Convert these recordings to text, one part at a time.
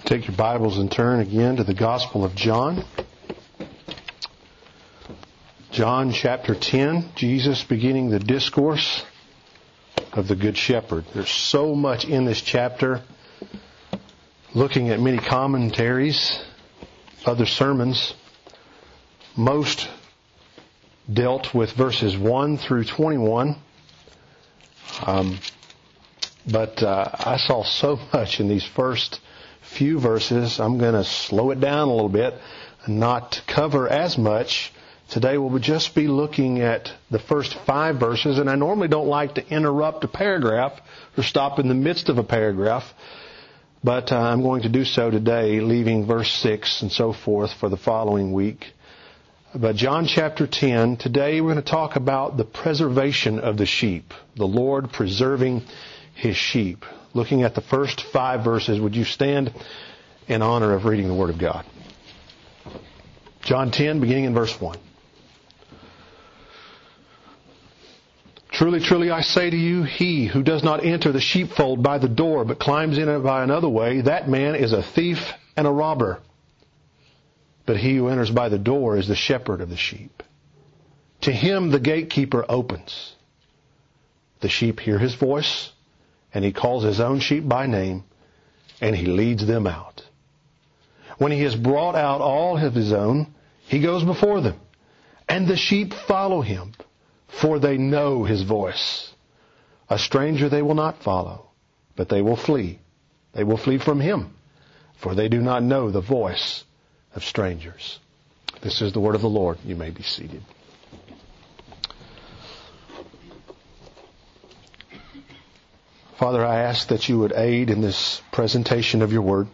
Take your Bibles and turn again to the Gospel of John. John chapter 10, Jesus beginning the discourse of the Good Shepherd. There's so much in this chapter. Looking at many commentaries, other sermons, most dealt with verses 1 through 21. But I saw so much in these first few verses. I'm going to slow it down a little bit and not cover as much. Today we'll just be looking at the first 5 verses, and I normally don't like to interrupt a paragraph or stop in the midst of a paragraph, but I'm going to do so today, leaving verse 6 and so forth for the following week. But John chapter 10, today we're going to talk about the preservation of the sheep, the Lord preserving His sheep. Looking at the first 5 verses, would you stand in honor of reading the Word of God? John 10, beginning in verse 1. Truly, truly, I say to you, he who does not enter the sheepfold by the door, but climbs in by another way, that man is a thief and a robber. But he who enters by the door is the shepherd of the sheep. To him the gatekeeper opens. The sheep hear his voice, and he calls his own sheep by name, and he leads them out. When he has brought out all of his own, he goes before them, and the sheep follow him, for they know his voice. A stranger they will not follow, but they will flee. They will flee from him, for they do not know the voice of strangers. This is the word of the Lord. You may be seated. Father, I ask that you would aid in this presentation of your word,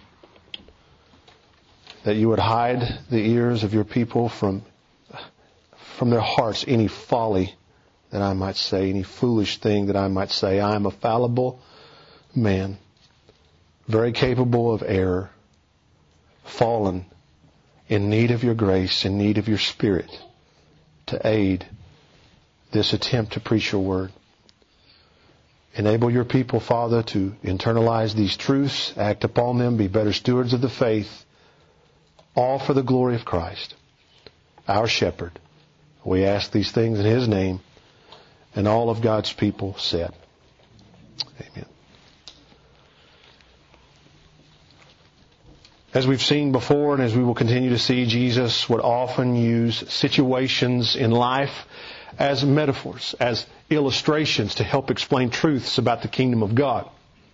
that you would hide the ears of your people from their hearts any folly that I might say, any foolish thing that I might say. I am a fallible man, very capable of error, fallen, in need of your grace, in need of your Spirit to aid this attempt to preach your word. Enable your people, Father, to internalize these truths, act upon them, be better stewards of the faith, all for the glory of Christ, our shepherd. We ask these things in His name, and all of God's people said, Amen. As we've seen before, and as we will continue to see, Jesus would often use situations in life as metaphors, as illustrations to help explain truths about the kingdom of God.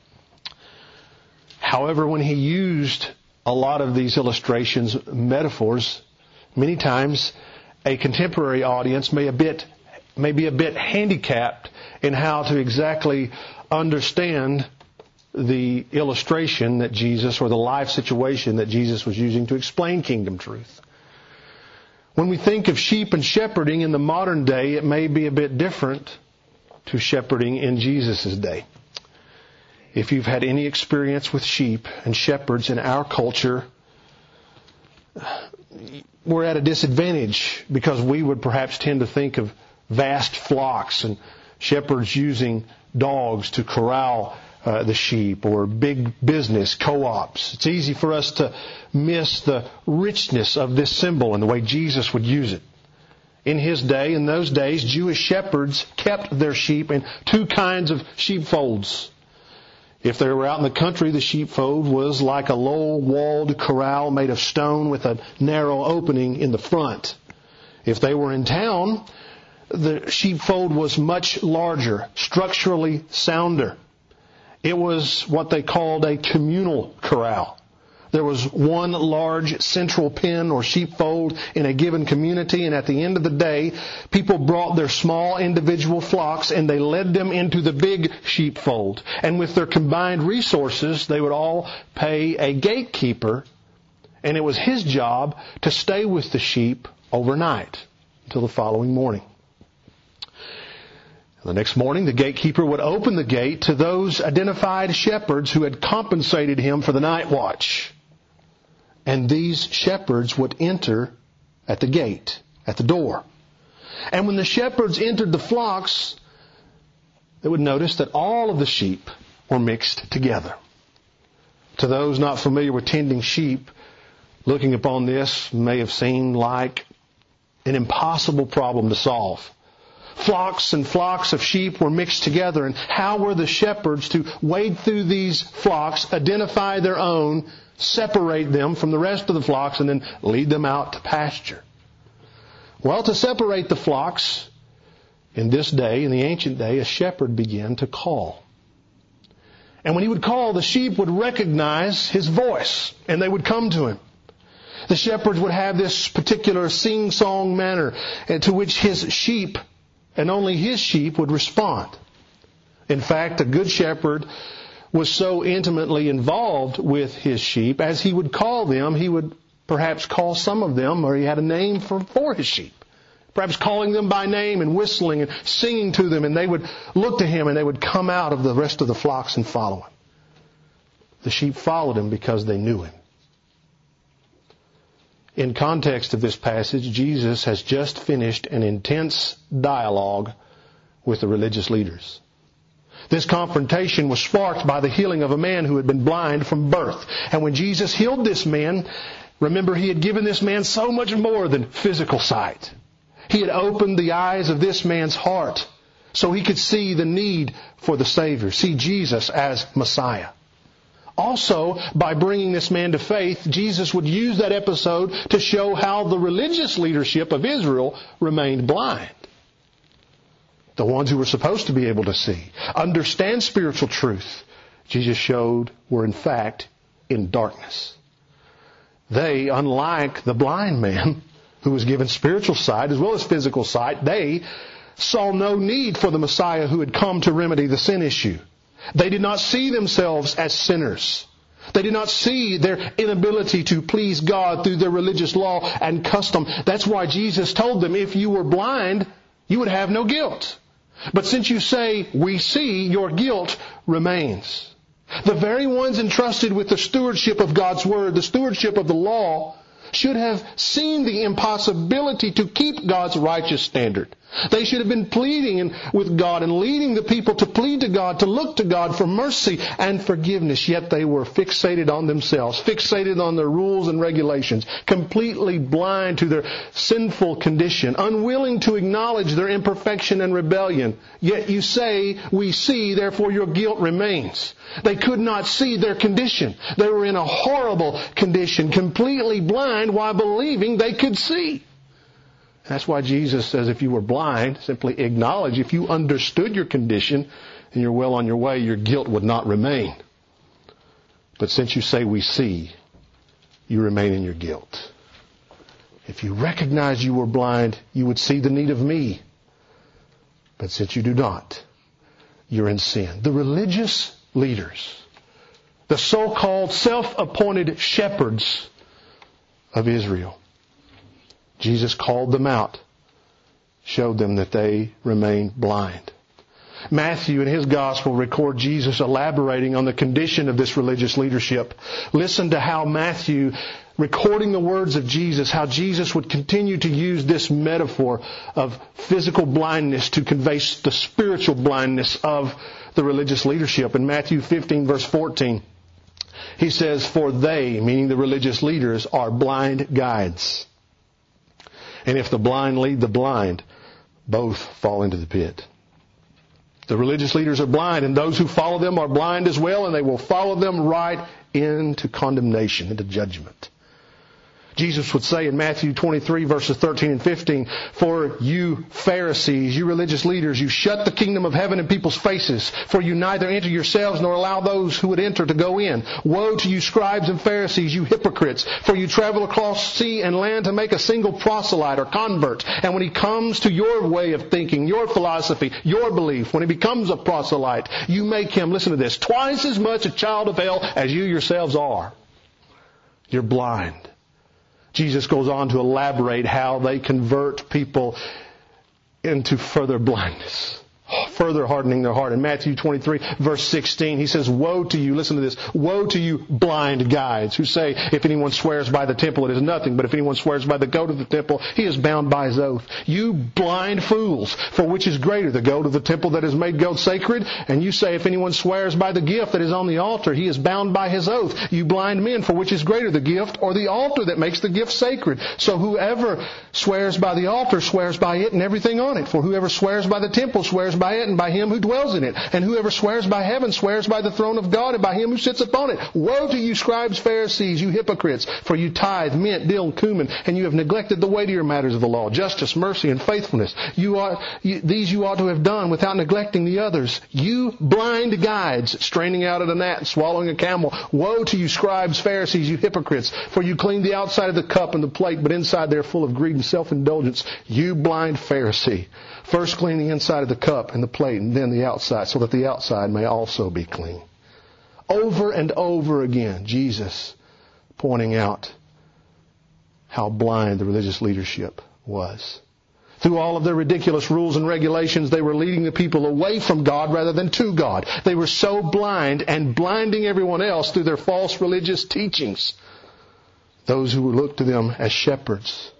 However, when He used a lot of these illustrations, metaphors, many times a contemporary audience may be a bit handicapped in how to exactly understand the illustration that Jesus, or the life situation that Jesus was using to explain kingdom truth. When we think of sheep and shepherding in the modern day, it may be a bit different to shepherding in Jesus' day. If you've had any experience with sheep and shepherds in our culture, we're at a disadvantage because we would perhaps tend to think of vast flocks and shepherds using dogs to corral the sheep, or big business, co-ops. It's easy for us to miss the richness of this symbol and the way Jesus would use it. In His day, in those days, Jewish shepherds kept their sheep in 2 kinds of sheepfolds. If they were out in the country, the sheepfold was like a low-walled corral made of stone with a narrow opening in the front. If they were in town, the sheepfold was much larger, structurally sounder. It was what they called a communal corral. There was one large central pen or sheepfold in a given community, and at the end of the day, people brought their small individual flocks and they led them into the big sheepfold. And with their combined resources, they would all pay a gatekeeper, and it was his job to stay with the sheep overnight until the following morning. The next morning, the gatekeeper would open the gate to those identified shepherds who had compensated him for the night watch. And these shepherds would enter at the gate, at the door. And when the shepherds entered the flocks, they would notice that all of the sheep were mixed together. To those not familiar with tending sheep, looking upon this may have seemed like an impossible problem to solve. Flocks and flocks of sheep were mixed together, and how were the shepherds to wade through these flocks, identify their own, separate them from the rest of the flocks, and then lead them out to pasture? Well, to separate the flocks, in this day, in the ancient day, a shepherd began to call. And when he would call, the sheep would recognize his voice, and they would come to him. The shepherds would have this particular sing-song manner to which his sheep, and only his sheep, would respond. In fact, a good shepherd was so intimately involved with his sheep, as he would call them, he would perhaps call some of them, or he had a name for his sheep. Perhaps calling them by name and whistling and singing to them, and they would look to him and they would come out of the rest of the flocks and follow him. The sheep followed him because they knew him. In context of this passage, Jesus has just finished an intense dialogue with the religious leaders. This confrontation was sparked by the healing of a man who had been blind from birth. And when Jesus healed this man, remember, he had given this man so much more than physical sight. He had opened the eyes of this man's heart so he could see the need for the Savior, see Jesus as Messiah. Also, by bringing this man to faith, Jesus would use that episode to show how the religious leadership of Israel remained blind. The ones who were supposed to be able to see, understand spiritual truth, Jesus showed were in fact in darkness. They, unlike the blind man, who was given spiritual sight as well as physical sight, they saw no need for the Messiah who had come to remedy the sin issue. They did not see themselves as sinners. They did not see their inability to please God through their religious law and custom. That's why Jesus told them, if you were blind, you would have no guilt. But since you say, we see, your guilt remains. The very ones entrusted with the stewardship of God's Word, the stewardship of the law, should have seen the impossibility to keep God's righteous standard. They should have been pleading with God and leading the people to plead to God, to look to God for mercy and forgiveness. Yet they were fixated on themselves, fixated on their rules and regulations, completely blind to their sinful condition, unwilling to acknowledge their imperfection and rebellion. Yet you say, we see, therefore your guilt remains. They could not see their condition. They were in a horrible condition, completely blind while believing they could see. That's why Jesus says if you were blind, simply acknowledge. If you understood your condition and you're well on your way, your guilt would not remain. But since you say we see, you remain in your guilt. If you recognize you were blind, you would see the need of me. But since you do not, you're in sin. The religious leaders, the so-called self-appointed shepherds of Israel, Jesus called them out, showed them that they remained blind. Matthew in his gospel records Jesus elaborating on the condition of this religious leadership. Listen to how Matthew, recording the words of Jesus, how Jesus would continue to use this metaphor of physical blindness to convey the spiritual blindness of the religious leadership. In Matthew 15 verse 14, he says, for they, meaning the religious leaders, are blind guides. And if the blind lead the blind, both fall into the pit. The religious leaders are blind, and those who follow them are blind as well, and they will follow them right into condemnation, into judgment. Jesus would say in Matthew 23 verses 13 and 15, for you Pharisees, you religious leaders, you shut the kingdom of heaven in people's faces, for you neither enter yourselves nor allow those who would enter to go in. Woe to you scribes and Pharisees, you hypocrites, for you travel across sea and land to make a single proselyte or convert. And when he comes to your way of thinking, your philosophy, your belief, when he becomes a proselyte, you make him, listen to this, twice as much a child of hell as you yourselves are. You're blind. Jesus goes on to elaborate how they convert people into further blindness. further hardening their heart. In Matthew 23, verse 16, he says, woe to you, listen to this, woe to you blind guides who say, if anyone swears by the temple, it is nothing, but if anyone swears by the goat of the temple, he is bound by his oath. You blind fools, for which is greater, the goat of the temple that has made goat sacred? And you say, if anyone swears by the gift that is on the altar, he is bound by his oath. You blind men, for which is greater, the gift or the altar that makes the gift sacred? So whoever swears by the altar swears by it and everything on it. For whoever swears by the temple swears by it and by him who dwells in it. And whoever swears by heaven swears by the throne of God and by him who sits upon it. Woe to you, scribes, Pharisees, you hypocrites, for you tithe mint, dill, and cumin, and you have neglected the weightier matters of the law, justice, mercy, and faithfulness. These you ought to have done without neglecting the others. You blind guides, straining out at a gnat and swallowing a camel. Woe to you, scribes, Pharisees, you hypocrites, for you clean the outside of the cup and the plate, but inside they are full of greed and self-indulgence. You blind Pharisee. First clean the inside of the cup and the plate, and then the outside, so that the outside may also be clean. Over and over again, Jesus pointing out how blind the religious leadership was. Through all of their ridiculous rules and regulations, they were leading the people away from God rather than to God. They were so blind and blinding everyone else through their false religious teachings. Those who looked to them as shepherds,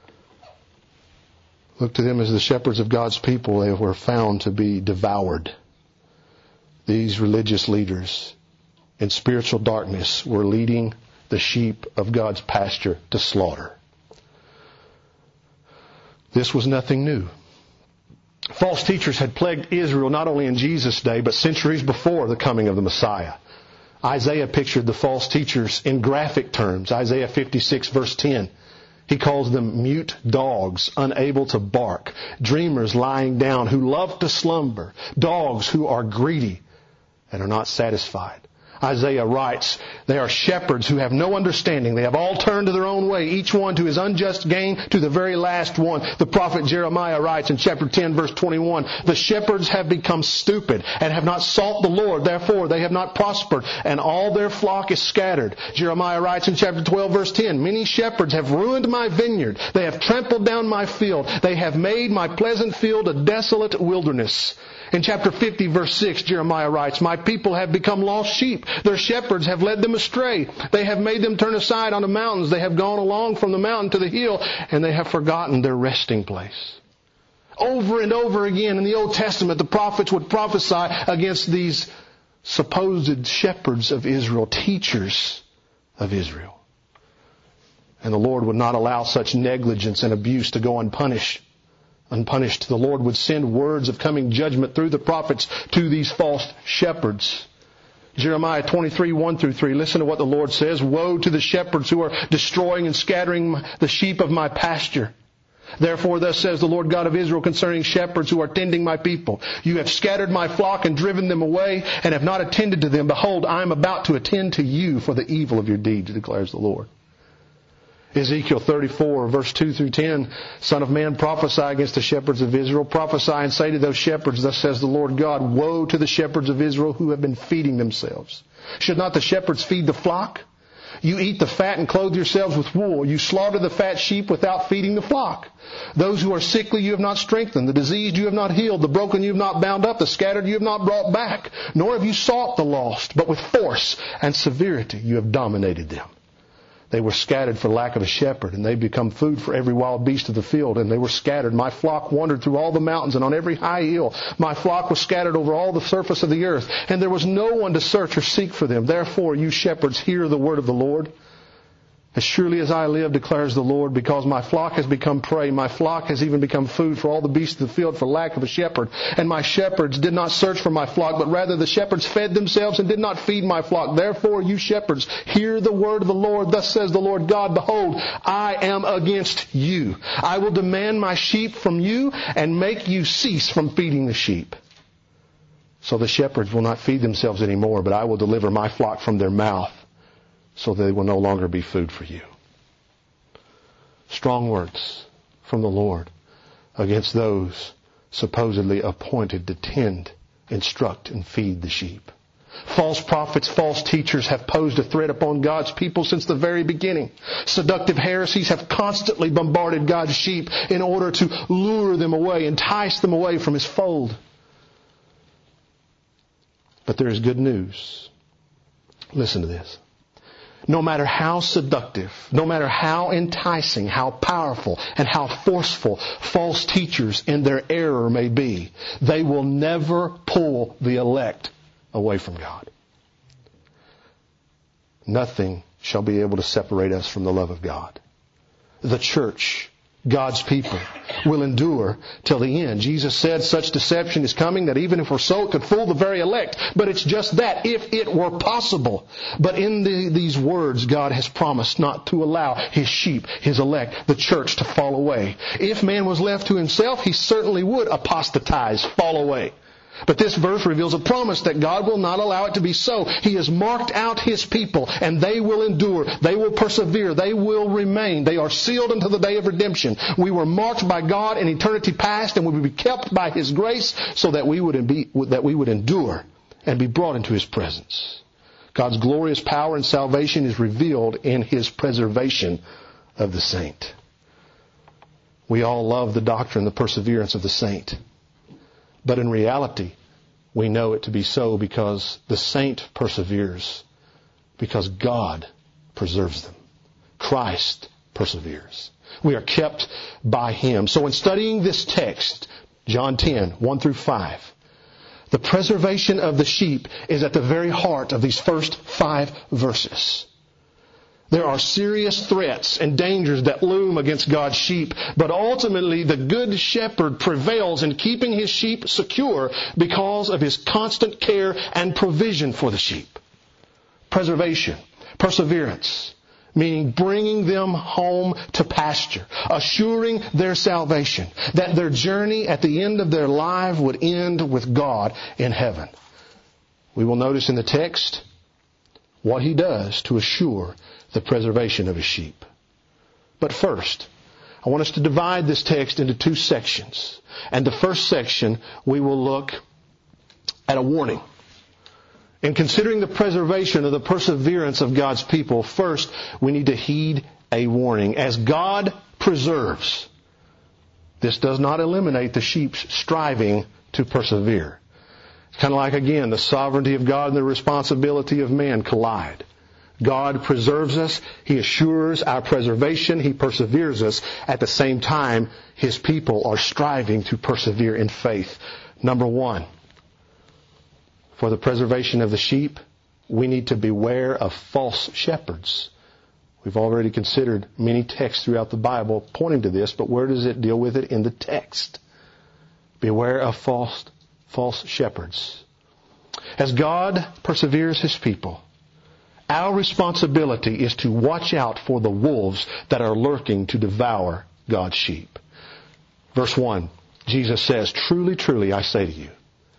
looked to them as the shepherds of God's people, they were found to be devoured. These religious leaders in spiritual darkness were leading the sheep of God's pasture to slaughter. This was nothing new. False teachers had plagued Israel not only in Jesus' day, but centuries before the coming of the Messiah. Isaiah pictured the false teachers in graphic terms. Isaiah 56 verse 10. He calls them mute dogs, unable to bark, dreamers lying down who love to slumber, dogs who are greedy and are not satisfied. Isaiah writes, they are shepherds who have no understanding. They have all turned to their own way, each one to his unjust gain, to the very last one. The prophet Jeremiah writes in chapter 10, verse 21, the shepherds have become stupid and have not sought the Lord. Therefore, they have not prospered, and all their flock is scattered. Jeremiah writes in chapter 12, verse 10, many shepherds have ruined my vineyard. They have trampled down my field. They have made my pleasant field a desolate wilderness. In chapter 50, verse 6, Jeremiah writes, my people have become lost sheep. Their shepherds have led them astray. They have made them turn aside on the mountains. They have gone along from the mountain to the hill, and they have forgotten their resting place. Over and over again in the Old Testament, the prophets would prophesy against these supposed shepherds of Israel, teachers of Israel. And the Lord would not allow such negligence and abuse to go unpunished. The Lord would send words of coming judgment through the prophets to these false shepherds. Jeremiah 23, 1 through 3. Listen to what the Lord says. Woe to the shepherds who are destroying and scattering the sheep of my pasture. Therefore, thus says the Lord God of Israel concerning shepherds who are tending my people. You have scattered my flock and driven them away and have not attended to them. Behold, I am about to attend to you for the evil of your deeds, declares the Lord. Ezekiel 34, verse 2 through 10, Son of man, prophesy against the shepherds of Israel. Prophesy and say to those shepherds, thus says the Lord God, woe to the shepherds of Israel who have been feeding themselves. Should not the shepherds feed the flock? You eat the fat and clothe yourselves with wool. You slaughter the fat sheep without feeding the flock. Those who are sickly you have not strengthened. The diseased you have not healed. The broken you have not bound up. The scattered you have not brought back. Nor have you sought the lost, but with force and severity you have dominated them. They were scattered for lack of a shepherd, and they become food for every wild beast of the field, and they were scattered. My flock wandered through all the mountains and on every high hill. My flock was scattered over all the surface of the earth, and there was no one to search or seek for them. Therefore, you shepherds, hear the word of the Lord. As surely as I live, declares the Lord, because my flock has become prey, my flock has even become food for all the beasts of the field for lack of a shepherd. And my shepherds did not search for my flock, but rather the shepherds fed themselves and did not feed my flock. Therefore, you shepherds, hear the word of the Lord. Thus says the Lord God, behold, I am against you. I will demand my sheep from you and make you cease from feeding the sheep. So the shepherds will not feed themselves anymore, but I will deliver my flock from their mouth, so they will no longer be food for you. Strong words from the Lord against those supposedly appointed to tend, instruct, and feed the sheep. False prophets, false teachers have posed a threat upon God's people since the very beginning. Seductive heresies have constantly bombarded God's sheep in order to lure them away, entice them away from His fold. But there is good news. Listen to this. No matter how seductive, no matter how enticing, how powerful, and how forceful false teachers in their error may be, they will never pull the elect away from God. Nothing shall be able to separate us from the love of God. The church, God's people, will endure till the end. Jesus said such deception is coming that even if we're so, it could fool the very elect. But it's just that, if it were possible. But in these words, God has promised not to allow His sheep, His elect, the church, to fall away. If man was left to himself, he certainly would apostatize, fall away. But this verse reveals a promise that God will not allow it to be so. He has marked out His people, and they will endure. They will persevere. They will remain. They are sealed until the day of redemption. We were marked by God in eternity past, and we will be kept by His grace so that we would endure and be brought into His presence. God's glorious power and salvation is revealed in His preservation of the saint. We all love the doctrine, the perseverance of the saint. But in reality, we know it to be so because the saint perseveres, because God preserves them. Christ perseveres. We are kept by Him. So in studying this text, John 10, 1 through 5, the preservation of the sheep is at the very heart of these first 5 verses. There are serious threats and dangers that loom against God's sheep, but ultimately the good shepherd prevails in keeping his sheep secure because of his constant care and provision for the sheep. Preservation, perseverance, meaning bringing them home to pasture, assuring their salvation, that their journey at the end of their life would end with God in heaven. We will notice in the text what He does to assure the preservation of His sheep. But first, I want us to divide this text into 2 sections. And the first section, we will look at a warning. In considering the preservation of the perseverance of God's people, first, we need to heed a warning. As God preserves, this does not eliminate the sheep's striving to persevere. It's kind of like, again, the sovereignty of God and the responsibility of man collide. God preserves us. He assures our preservation. He perseveres us. At the same time, His people are striving to persevere in faith. Number 1, for the preservation of the sheep, we need to beware of false shepherds. We've already considered many texts throughout the Bible pointing to this, but where does it deal with it in the text? Beware of false shepherds. As God perseveres His people, our responsibility is to watch out for the wolves that are lurking to devour God's sheep. Verse 1, Jesus says, "Truly, truly, I say to you,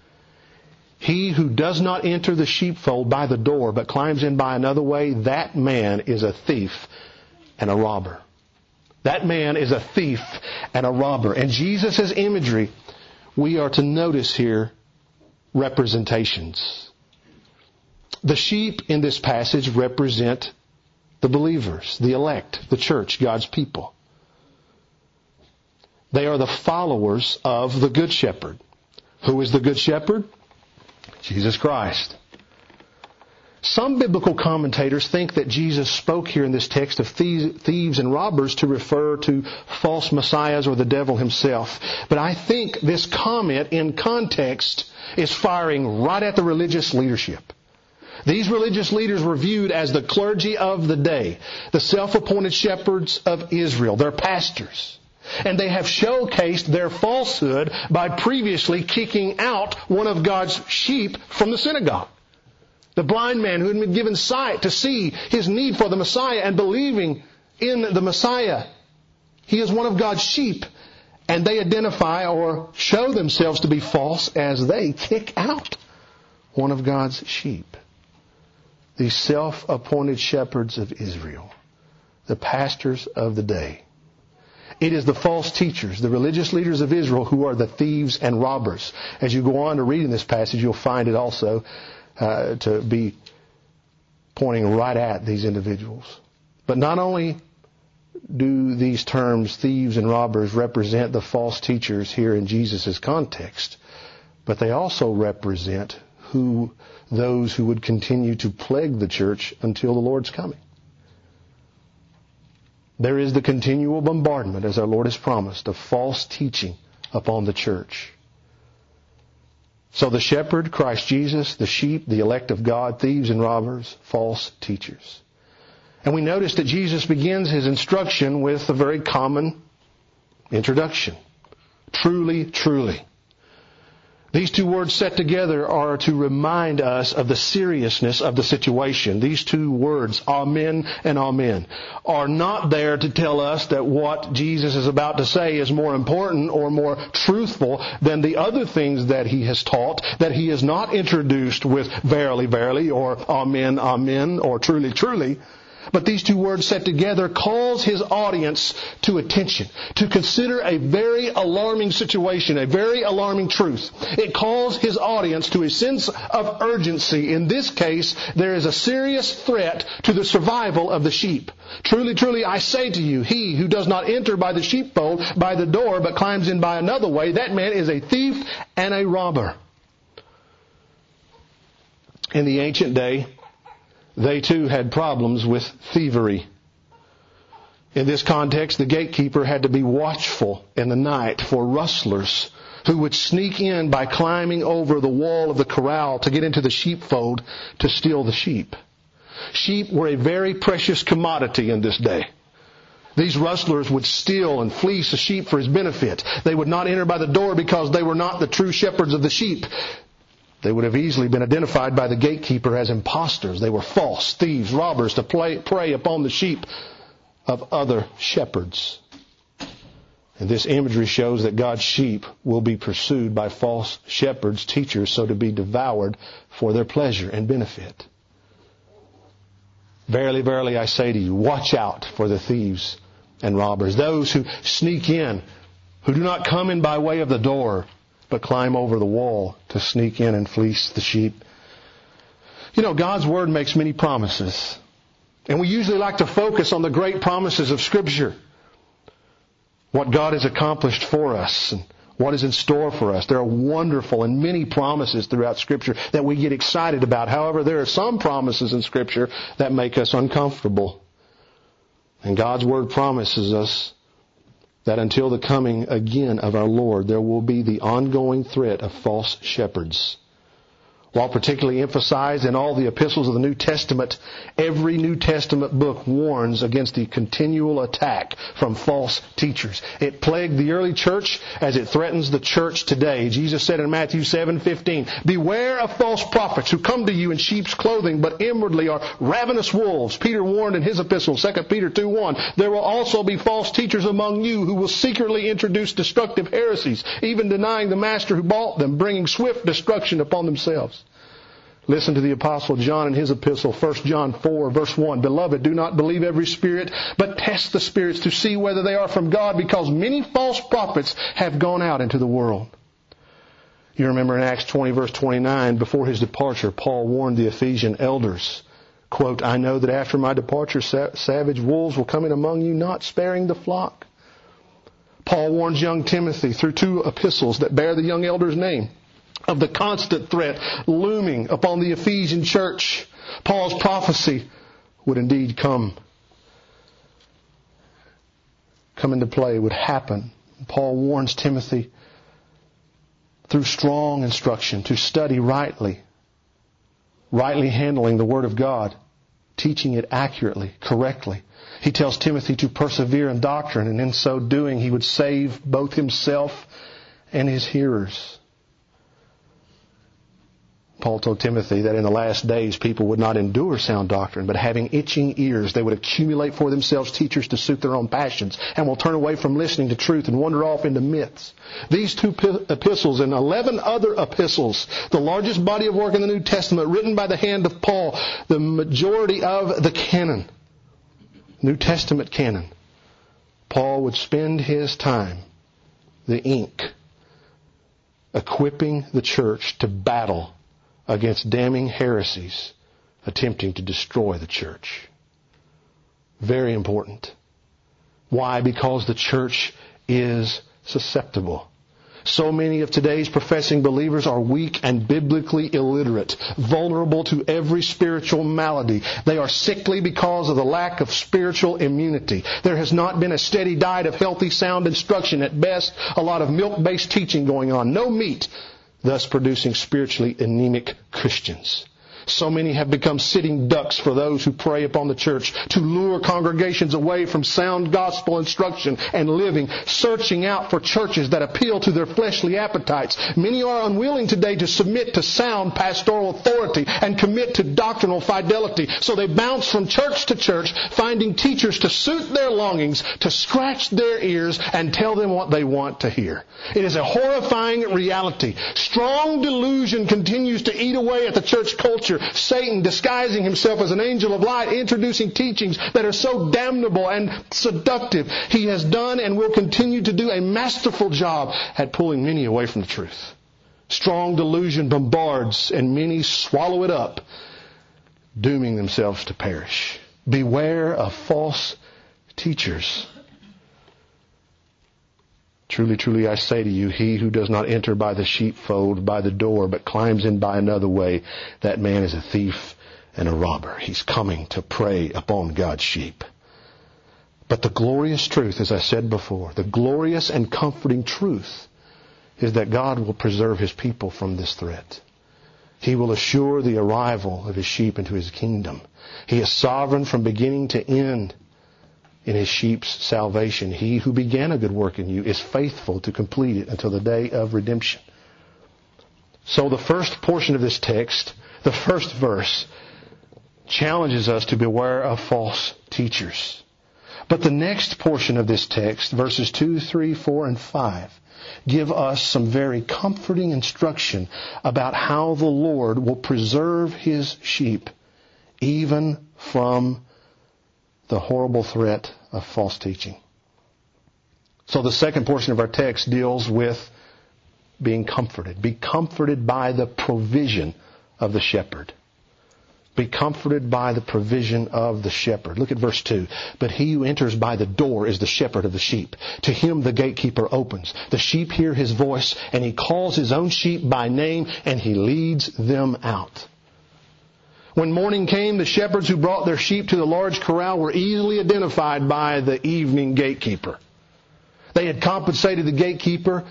he who does not enter the sheepfold by the door, but climbs in by another way, that man is a thief and a robber." That man is a thief and a robber. And Jesus' imagery, we are to notice here representations. The sheep in this passage represent the believers, the elect, the church, God's people. They are the followers of the Good Shepherd. Who is the Good Shepherd? Jesus Christ. Some biblical commentators think that Jesus spoke here in this text of thieves and robbers to refer to false messiahs or the devil himself. But I think this comment in context is firing right at the religious leadership. These religious leaders were viewed as the clergy of the day, the self-appointed shepherds of Israel, their pastors. And they have showcased their falsehood by previously kicking out one of God's sheep from the synagogue. The blind man who had been given sight to see his need for the Messiah and believing in the Messiah. He is one of God's sheep. And they identify or show themselves to be false as they kick out one of God's sheep. These self-appointed shepherds of Israel, the pastors of the day. It is the false teachers, the religious leaders of Israel, who are the thieves and robbers. As you go on to read in this passage, you'll find it also to be pointing right at these individuals. But not only do these terms, thieves and robbers, represent the false teachers here in Jesus' context, but they also represent those who would continue to plague the church until the Lord's coming. There is the continual bombardment, as our Lord has promised, of false teaching upon the church. So the shepherd, Christ Jesus, the sheep, the elect of God, thieves and robbers, false teachers. And we notice that Jesus begins His instruction with a very common introduction. Truly, truly. These two words set together are to remind us of the seriousness of the situation. These two words, amen and amen, are not there to tell us that what Jesus is about to say is more important or more truthful than the other things that He has taught, that He has not introduced with verily, verily, or amen, amen, or truly, truly. But these two words set together calls His audience to attention, to consider a very alarming situation, a very alarming truth. It calls His audience to a sense of urgency. In this case, there is a serious threat to the survival of the sheep. Truly, truly, I say to you, he who does not enter by the sheepfold by the door, but climbs in by another way, that man is a thief and a robber. In the ancient day, they too had problems with thievery. In this context, the gatekeeper had to be watchful in the night for rustlers who would sneak in by climbing over the wall of the corral to get into the sheepfold to steal the sheep. Sheep were a very precious commodity in this day. These rustlers would steal and fleece a sheep for his benefit. They would not enter by the door because they were not the true shepherds of the sheep. They would have easily been identified by the gatekeeper as impostors. They were false thieves, robbers to prey upon the sheep of other shepherds. And this imagery shows that God's sheep will be pursued by false shepherds, teachers, so to be devoured for their pleasure and benefit. Verily, verily, I say to you, watch out for the thieves and robbers, those who sneak in, who do not come in by way of the door, but climb over the wall to sneak in and fleece the sheep. You know, God's Word makes many promises. And we usually like to focus on the great promises of Scripture. What God has accomplished for us and what is in store for us. There are wonderful and many promises throughout Scripture that we get excited about. However, there are some promises in Scripture that make us uncomfortable. And God's Word promises us that until the coming again of our Lord, there will be the ongoing threat of false shepherds. While particularly emphasized in all the epistles of the New Testament, every New Testament book warns against the continual attack from false teachers. It plagued the early church as it threatens the church today. Jesus said in Matthew 7:15, beware of false prophets who come to you in sheep's clothing, but inwardly are ravenous wolves. Peter warned in his epistle, 2 Peter 2:1, there will also be false teachers among you who will secretly introduce destructive heresies, even denying the master who bought them, bringing swift destruction upon themselves. Listen to the Apostle John in his epistle, 1 John 4, verse 1. Beloved, do not believe every spirit, but test the spirits to see whether they are from God, because many false prophets have gone out into the world. You remember in Acts 20, verse 29, before his departure, Paul warned the Ephesian elders, quote, I know that after my departure, savage wolves will come in among you, not sparing the flock. Paul warns young Timothy through 2 epistles that bear the young elder's name of the constant threat looming upon the Ephesian church. Paul's prophecy would indeed come into play, would happen. Paul warns Timothy through strong instruction to study rightly handling the Word of God, teaching it accurately, correctly. He tells Timothy to persevere in doctrine, and in so doing he would save both himself and his hearers. Paul told Timothy that in the last days people would not endure sound doctrine, but having itching ears, they would accumulate for themselves teachers to suit their own passions, and will turn away from listening to truth and wander off into myths. These 2 epistles and 11 other epistles, the largest body of work in the New Testament written by the hand of Paul, the majority of the canon, New Testament canon, Paul would spend his time, the ink, equipping the church to battle against damning heresies attempting to destroy the church. Very important. Why? Because the church is susceptible. So many of today's professing believers are weak and biblically illiterate, vulnerable to every spiritual malady. They are sickly because of the lack of spiritual immunity. There has not been a steady diet of healthy, sound instruction. At best, a lot of milk-based teaching going on. No meat, thus producing spiritually anemic Christians. So many have become sitting ducks for those who prey upon the church to lure congregations away from sound gospel instruction and living, searching out for churches that appeal to their fleshly appetites. Many are unwilling today to submit to sound pastoral authority and commit to doctrinal fidelity. So they bounce from church to church, finding teachers to suit their longings, to scratch their ears and tell them what they want to hear. It is a horrifying reality. Strong delusion continues to eat away at the church culture. Satan, disguising himself as an angel of light, introducing teachings that are so damnable and seductive. He has done and will continue to do a masterful job at pulling many away from the truth. Strong delusion bombards and many swallow it up, dooming themselves to perish. Beware of false teachers. Truly, truly, I say to you, he who does not enter by the sheepfold, by the door, but climbs in by another way, that man is a thief and a robber. He's coming to prey upon God's sheep. But the glorious truth, as I said before, the glorious and comforting truth is that God will preserve His people from this threat. He will assure the arrival of His sheep into His kingdom. He is sovereign from beginning to end in His sheep's salvation. He who began a good work in you is faithful to complete it until the day of redemption. So the first portion of this text, the first verse, challenges us to beware of false teachers. But the next portion of this text, verses 2, 3, 4, and 5, give us some very comforting instruction about how the Lord will preserve His sheep even from the horrible threat of false teaching. So the second portion of our text deals with being comforted. Be comforted by the provision of the shepherd. Be comforted by the provision of the shepherd. Look at verse 2. But he who enters by the door is the shepherd of the sheep. To him the gatekeeper opens. The sheep hear his voice, and he calls his own sheep by name, and he leads them out. When morning came, the shepherds who brought their sheep to the large corral were easily identified by the evening gatekeeper. They had compensated the gatekeeper,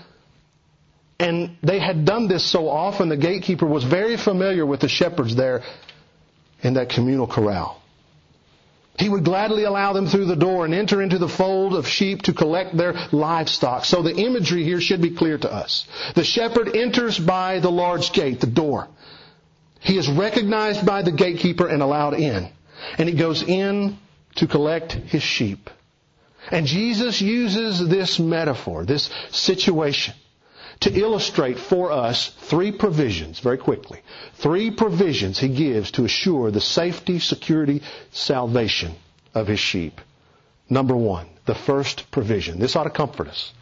and they had done this so often, the gatekeeper was very familiar with the shepherds there in that communal corral. He would gladly allow them through the door and enter into the fold of sheep to collect their livestock. So the imagery here should be clear to us. The shepherd enters by the large gate, the door. He is recognized by the gatekeeper and allowed in. And he goes in to collect his sheep. And Jesus uses this metaphor, this situation, to illustrate for us three provisions, very quickly. Three provisions He gives to assure the safety, security, salvation of His sheep. Number one, the first provision. This ought to comfort us.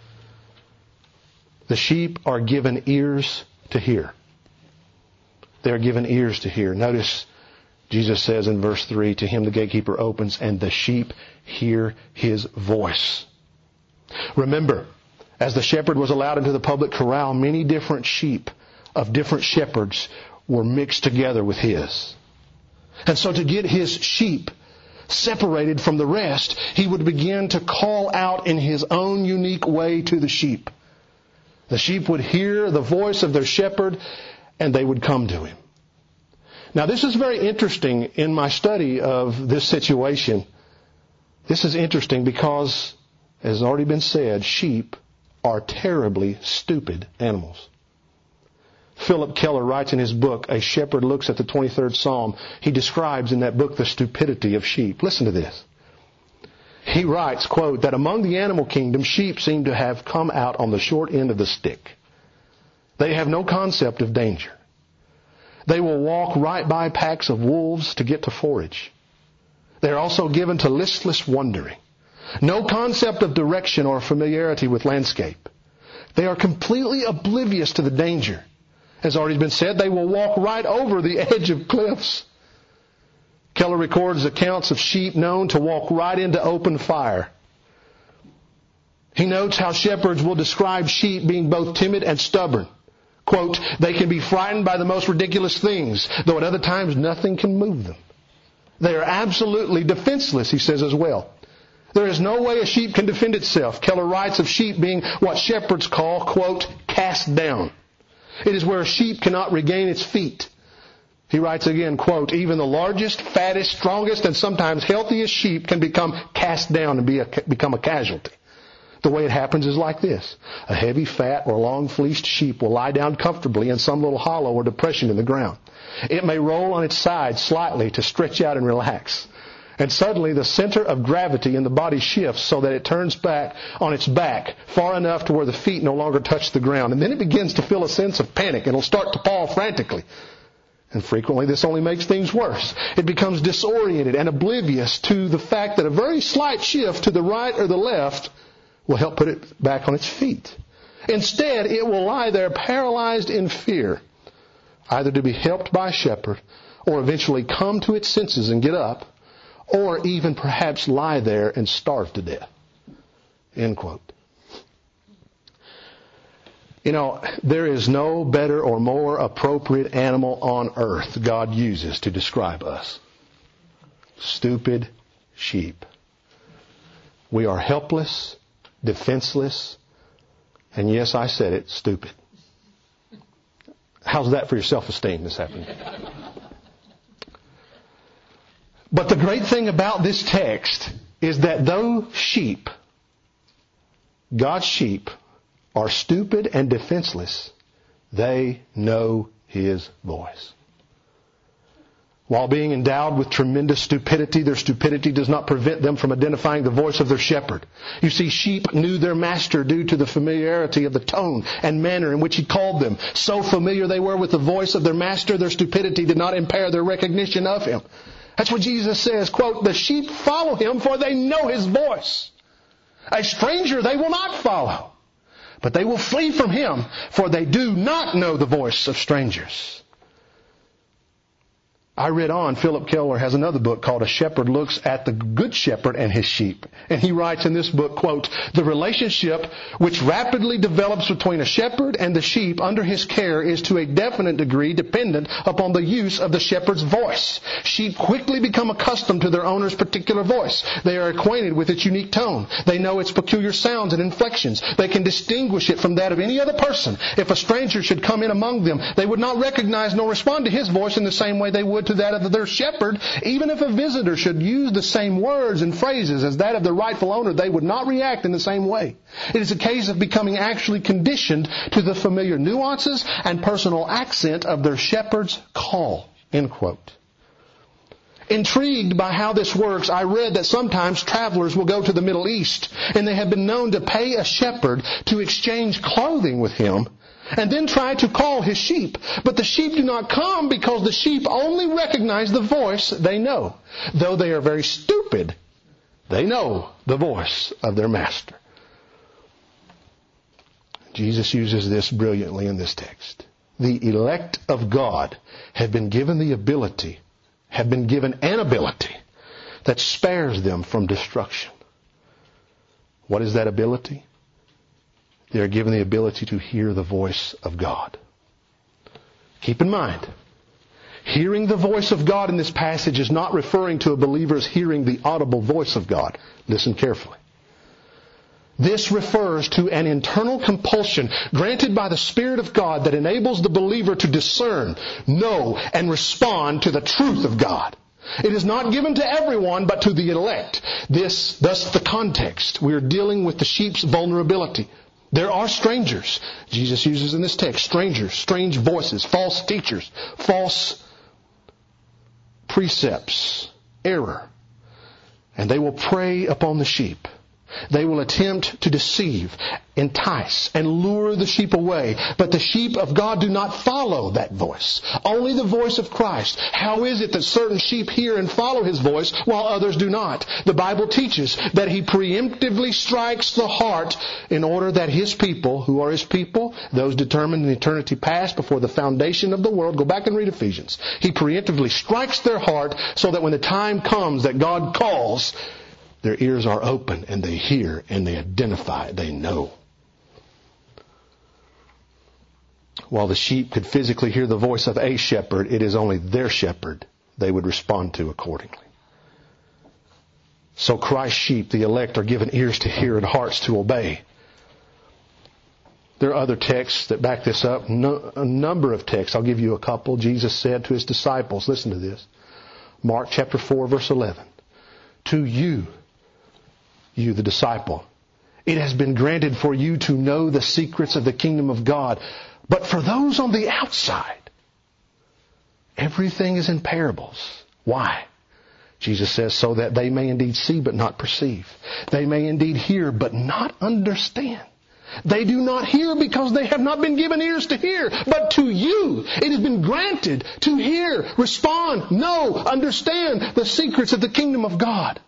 The sheep are given ears to hear. They are given ears to hear. Notice Jesus says in verse 3, to him the gatekeeper opens, and the sheep hear his voice. Remember, as the shepherd was allowed into the public corral, many different sheep of different shepherds were mixed together with his. And so to get his sheep separated from the rest, he would begin to call out in his own unique way to the sheep. The sheep would hear the voice of their shepherd, and they would come to him. Now, this is very interesting in my study of this situation. This is interesting because, as has already been said, sheep are terribly stupid animals. Philip Keller writes in his book, A Shepherd Looks at the 23rd Psalm. He describes in that book the stupidity of sheep. Listen to this. He writes, quote, that among the animal kingdom, sheep seem to have come out on the short end of the stick. They have no concept of danger. They will walk right by packs of wolves to get to forage. They are also given to listless wandering. No concept of direction or familiarity with landscape. They are completely oblivious to the danger. As already been said, they will walk right over the edge of cliffs. Keller records accounts of sheep known to walk right into open fire. He notes how shepherds will describe sheep being both timid and stubborn. Quote, they can be frightened by the most ridiculous things, though at other times nothing can move them. They are absolutely defenseless, he says as well. There is no way a sheep can defend itself. Keller writes of sheep being what shepherds call, quote, cast down. It is where a sheep cannot regain its feet. He writes again, quote, even the largest, fattest, strongest, and sometimes healthiest sheep can become cast down and become a casualty. The way it happens is like this. A heavy, fat, or long-fleeced sheep will lie down comfortably in some little hollow or depression in the ground. It may roll on its side slightly to stretch out and relax. And suddenly the center of gravity in the body shifts so that it turns back on its back far enough to where the feet no longer touch the ground. And then it begins to feel a sense of panic and it'll start to paw frantically. And frequently this only makes things worse. It becomes disoriented and oblivious to the fact that a very slight shift to the right or the left will help put it back on its feet. Instead, it will lie there paralyzed in fear, either to be helped by a shepherd or eventually come to its senses and get up, or even perhaps lie there and starve to death. End quote. You know, there is no better or more appropriate animal on earth God uses to describe us. Stupid sheep. We are helpless, defenseless, and yes, I said it, stupid. How's that for your self-esteem this afternoon? But the great thing about this text is that though sheep, God's sheep, are stupid and defenseless, they know His voice. While being endowed with tremendous stupidity, their stupidity does not prevent them from identifying the voice of their shepherd. You see, sheep knew their master due to the familiarity of the tone and manner in which he called them. So familiar they were with the voice of their master, their stupidity did not impair their recognition of him. That's what Jesus says, quote, the sheep follow him for they know his voice. A stranger they will not follow, but they will flee from him for they do not know the voice of strangers. I read on, Philip Keller has another book called A Shepherd Looks at the Good Shepherd and His Sheep. And he writes in this book, quote, the relationship which rapidly develops between a shepherd and the sheep under his care is to a definite degree dependent upon the use of the shepherd's voice. Sheep quickly become accustomed to their owner's particular voice. They are acquainted with its unique tone. They know its peculiar sounds and inflections. They can distinguish it from that of any other person. If a stranger should come in among them, they would not recognize nor respond to his voice in the same way they would to that of their shepherd. Even if a visitor should use the same words and phrases as that of the rightful owner, they would not react in the same way. It is a case of becoming actually conditioned to the familiar nuances and personal accent of their shepherd's call. End quote. Intrigued by how this works, I read that sometimes travelers will go to the Middle East and they have been known to pay a shepherd to exchange clothing with him and then try to call his sheep. But the sheep do not come because the sheep only recognize the voice they know. Though they are very stupid, they know the voice of their master. Jesus uses this brilliantly in this text. The elect of God have been given an ability that spares them from destruction. What is that ability? They are given the ability to hear the voice of God. Keep in mind, hearing the voice of God in this passage is not referring to a believer's hearing the audible voice of God. Listen carefully. This refers to an internal compulsion granted by the Spirit of God that enables the believer to discern, know, and respond to the truth of God. It is not given to everyone, but to the elect. Thus the context. We are dealing with the sheep's vulnerability. There are strangers. Jesus uses in this text strangers, strange voices, false teachers, false precepts, error. And they will prey upon the sheep. They will attempt to deceive, entice, and lure the sheep away. But the sheep of God do not follow that voice. Only the voice of Christ. How is it that certain sheep hear and follow His voice while others do not? The Bible teaches that He preemptively strikes the heart in order that His people, who are His people, those determined in eternity past before the foundation of the world, go back and read Ephesians. He preemptively strikes their heart so that when the time comes that God calls, Their ears are open and they hear and they identify. They know. While the sheep could physically hear the voice of a shepherd, it is only their shepherd they would respond to accordingly. So Christ's sheep, the elect, are given ears to hear and hearts to obey. There are other texts that back this up. A number of texts. I'll give you a couple. Jesus said to His disciples, listen to this. Mark chapter 4, verse 11. To you the disciple, it has been granted for you to know the secrets of the kingdom of God. But for those on the outside, everything is in parables. Why? Jesus says, so that they may indeed see but not perceive. They may indeed hear but not understand. They do not hear because they have not been given ears to hear. But to you, it has been granted to hear, respond, know, understand the secrets of the kingdom of God.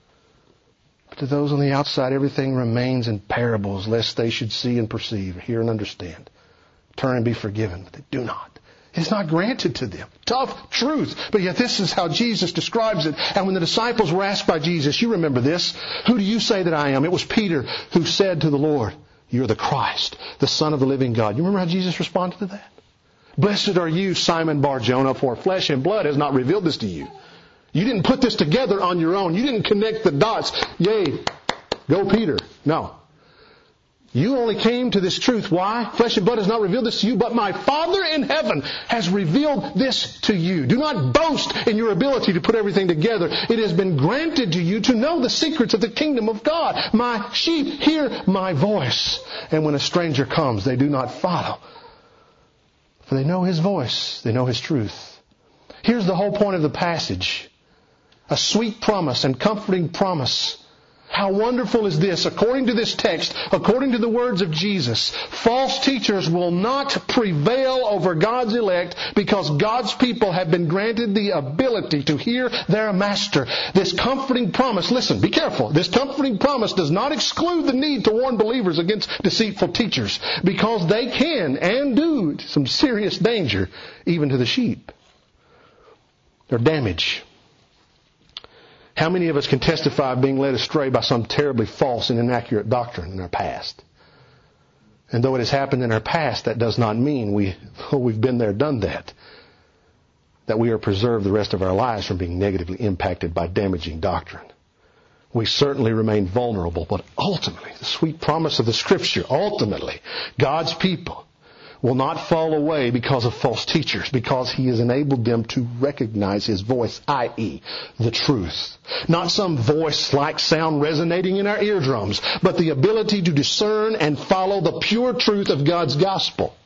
But to those on the outside, everything remains in parables, lest they should see and perceive, hear and understand, turn and be forgiven. But they do not. It's not granted to them. Tough truth. But yet this is how Jesus describes it. And when the disciples were asked by Jesus, you remember this, who do you say that I am? It was Peter who said to the Lord, you're the Christ, the Son of the living God. You remember how Jesus responded to that? Blessed are you, Simon Bar-Jonah, for flesh and blood has not revealed this to you. You didn't put this together on your own. You didn't connect the dots. Yay, go Peter. No. You only came to this truth. Why? Flesh and blood has not revealed this to you, but my Father in heaven has revealed this to you. Do not boast in your ability to put everything together. It has been granted to you to know the secrets of the kingdom of God. My sheep hear my voice. And when a stranger comes, they do not follow. For they know His voice. They know His truth. Here's the whole point of the passage. A sweet promise and comforting promise. How wonderful is this? According to this text, according to the words of Jesus, false teachers will not prevail over God's elect because God's people have been granted the ability to hear their master. This comforting promise, listen, be careful. This comforting promise does not exclude the need to warn believers against deceitful teachers because they can and do some serious danger even to the sheep. Their damage. How many of us can testify of being led astray by some terribly false and inaccurate doctrine in our past? And though it has happened in our past, that does not mean we've been there, done that we are preserved the rest of our lives from being negatively impacted by damaging doctrine. We certainly remain vulnerable, but ultimately, the sweet promise of the Scripture, ultimately, God's people will not fall away because of false teachers, because He has enabled them to recognize His voice, i.e., the truth. Not some voice-like sound resonating in our eardrums, but the ability to discern and follow the pure truth of God's gospel.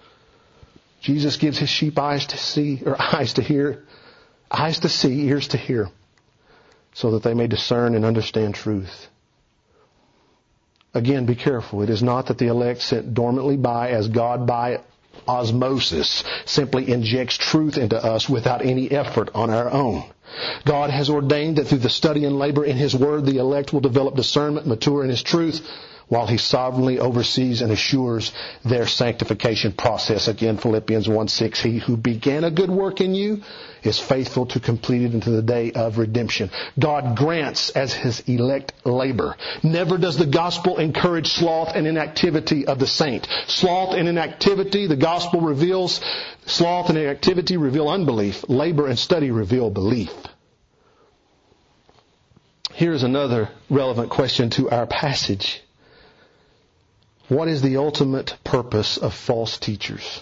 Jesus gives His sheep eyes to see, or eyes to hear, eyes to see, ears to hear, so that they may discern and understand truth. Again, be careful. It is not that the elect sit dormantly by as God by osmosis simply injects truth into us without any effort on our own. God has ordained that through the study and labor in His Word, the elect will develop discernment, mature in His truth, while He sovereignly oversees and assures their sanctification process. Again, Philippians 1:6, He who began a good work in you is faithful to complete it unto the day of redemption. God grants as His elect labor. Never does the gospel encourage sloth and inactivity of the saint. Sloth and inactivity, the gospel reveals, sloth and inactivity reveal unbelief. Labor and study reveal belief. Here's another relevant question to our passage. What is the ultimate purpose of false teachers?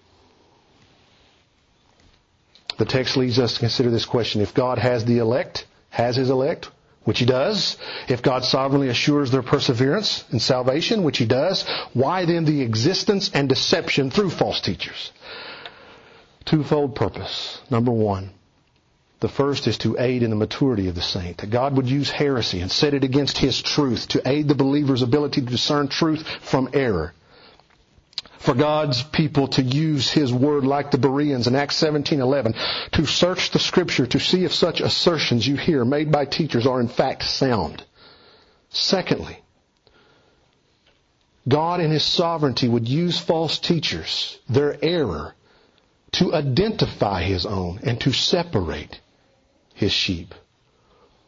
The text leads us to consider this question. If God has the elect, has His elect, which He does, if God sovereignly assures their perseverance and salvation, which He does, why then the existence and deception through false teachers? Twofold purpose. Number one, the first is to aid in the maturity of the saint. That God would use heresy and set it against His truth to aid the believer's ability to discern truth from error. For God's people to use His Word like the Bereans in Acts 17:11 to search the Scripture to see if such assertions you hear made by teachers are in fact sound. Secondly, God in His sovereignty would use false teachers, their error, to identify His own and to separate His sheep.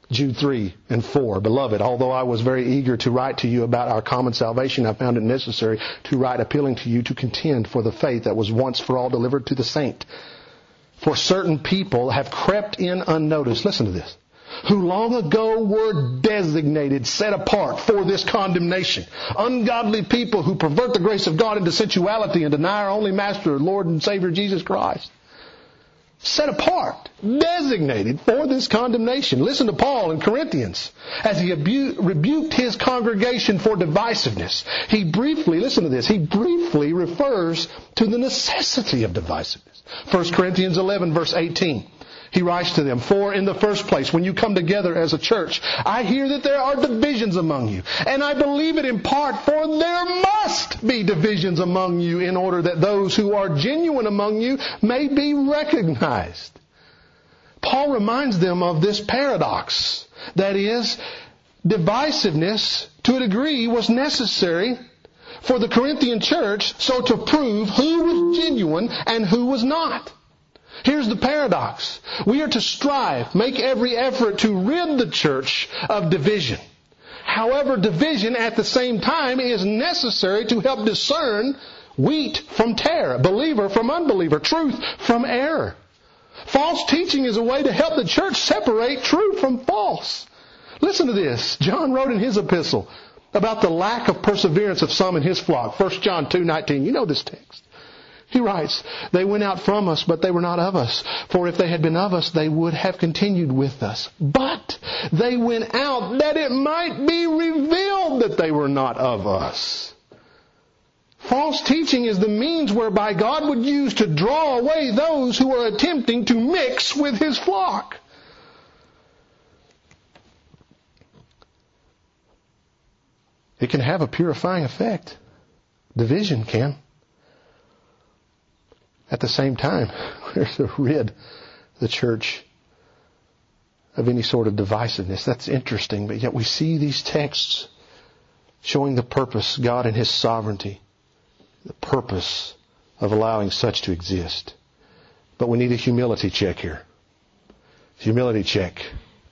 Jude 3 and 4. Beloved, although I was very eager to write to you about our common salvation, I found it necessary to write appealing to you to contend for the faith that was once for all delivered to the saint. For certain people have crept in unnoticed. Listen to this. Who long ago were designated, set apart for this condemnation. Ungodly people who pervert the grace of God into sensuality and deny our only Master, Lord and Savior Jesus Christ. Set apart, designated for this condemnation. Listen to Paul in Corinthians as he rebuked his congregation for divisiveness. He briefly refers to the necessity of divisiveness. 1 Corinthians 11 verse 18. He writes to them, for in the first place, when you come together as a church, I hear that there are divisions among you. And I believe it in part, for there must be divisions among you in order that those who are genuine among you may be recognized. Paul reminds them of this paradox. That is, divisiveness, to a degree, was necessary for the Corinthian church so to prove who was genuine and who was not. Here's the paradox. We are to strive, make every effort to rid the church of division. However, division at the same time is necessary to help discern wheat from tare, believer from unbeliever, truth from error. False teaching is a way to help the church separate true from false. Listen to this. John wrote in his epistle about the lack of perseverance of some in his flock. 1 John 2:19. You know this text. He writes, they went out from us, but they were not of us. For if they had been of us, they would have continued with us. But they went out that it might be revealed that they were not of us. False teaching is the means whereby God would use to draw away those who are attempting to mix with His flock. It can have a purifying effect. Division can. At the same time, we're to rid the church of any sort of divisiveness. That's interesting, but yet we see these texts showing the purpose, God and His sovereignty, the purpose of allowing such to exist. But we need a humility check here. Humility check.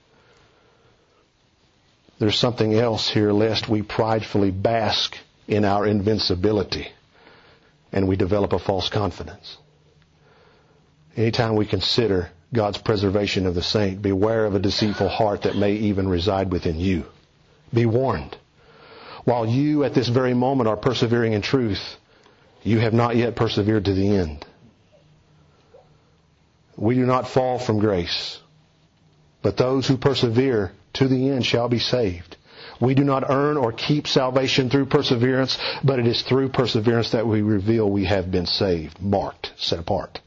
There's something else here, lest we pridefully bask in our invincibility and we develop a false confidence. Anytime we consider God's preservation of the saint, beware of a deceitful heart that may even reside within you. Be warned. While you at this very moment are persevering in truth, you have not yet persevered to the end. We do not fall from grace, but those who persevere to the end shall be saved. We do not earn or keep salvation through perseverance, but it is through perseverance that we reveal we have been saved, marked, set apart.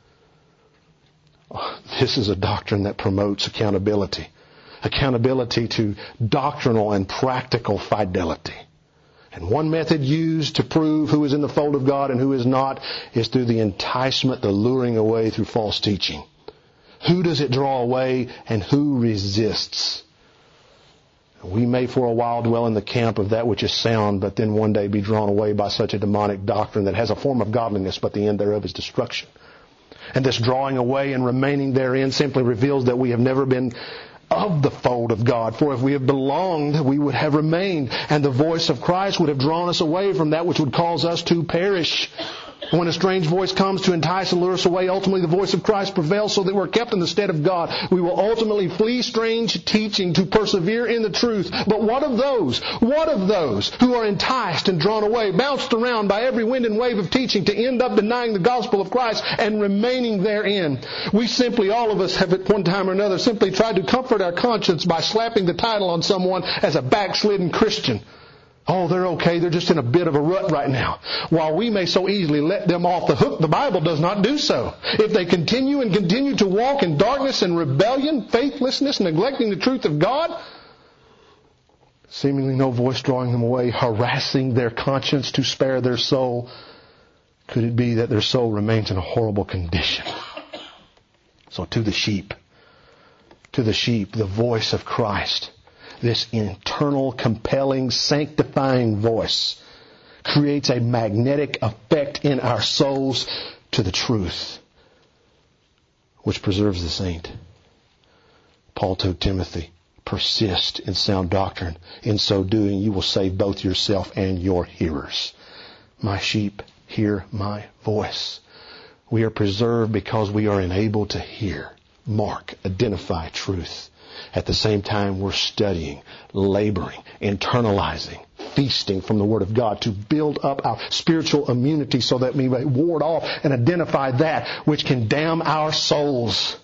This is a doctrine that promotes accountability. Accountability to doctrinal and practical fidelity. And one method used to prove who is in the fold of God and who is not is through the enticement, the luring away through false teaching. Who does it draw away and who resists? We may for a while dwell in the camp of that which is sound, but then one day be drawn away by such a demonic doctrine that has a form of godliness, but the end thereof is destruction. And this drawing away and remaining therein simply reveals that we have never been of the fold of God. For if we have belonged, we would have remained, and the voice of Christ would have drawn us away from that which would cause us to perish. When a strange voice comes to entice and lure us away, ultimately the voice of Christ prevails so that we're kept in the stead of God. We will ultimately flee strange teaching to persevere in the truth. But what of those? What of those who are enticed and drawn away, bounced around by every wind and wave of teaching to end up denying the gospel of Christ and remaining therein? We simply, all of us have at one time or another, simply tried to comfort our conscience by slapping the title on someone as a backslidden Christian. Oh, they're okay. They're just in a bit of a rut right now. While we may so easily let them off the hook, the Bible does not do so. If they continue to walk in darkness and rebellion, faithlessness, neglecting the truth of God, seemingly no voice drawing them away, harassing their conscience to spare their soul, could it be that their soul remains in a horrible condition? So to the sheep, the voice of Christ, this internal, compelling, sanctifying voice creates a magnetic effect in our souls to the truth, which preserves the saint. Paul told Timothy, persist in sound doctrine. In so doing, you will save both yourself and your hearers. My sheep hear my voice. We are preserved because we are enabled to hear, mark, identify truth. At the same time, we're studying, laboring, internalizing, feasting from the Word of God to build up our spiritual immunity so that we may ward off and identify that which can damn our souls.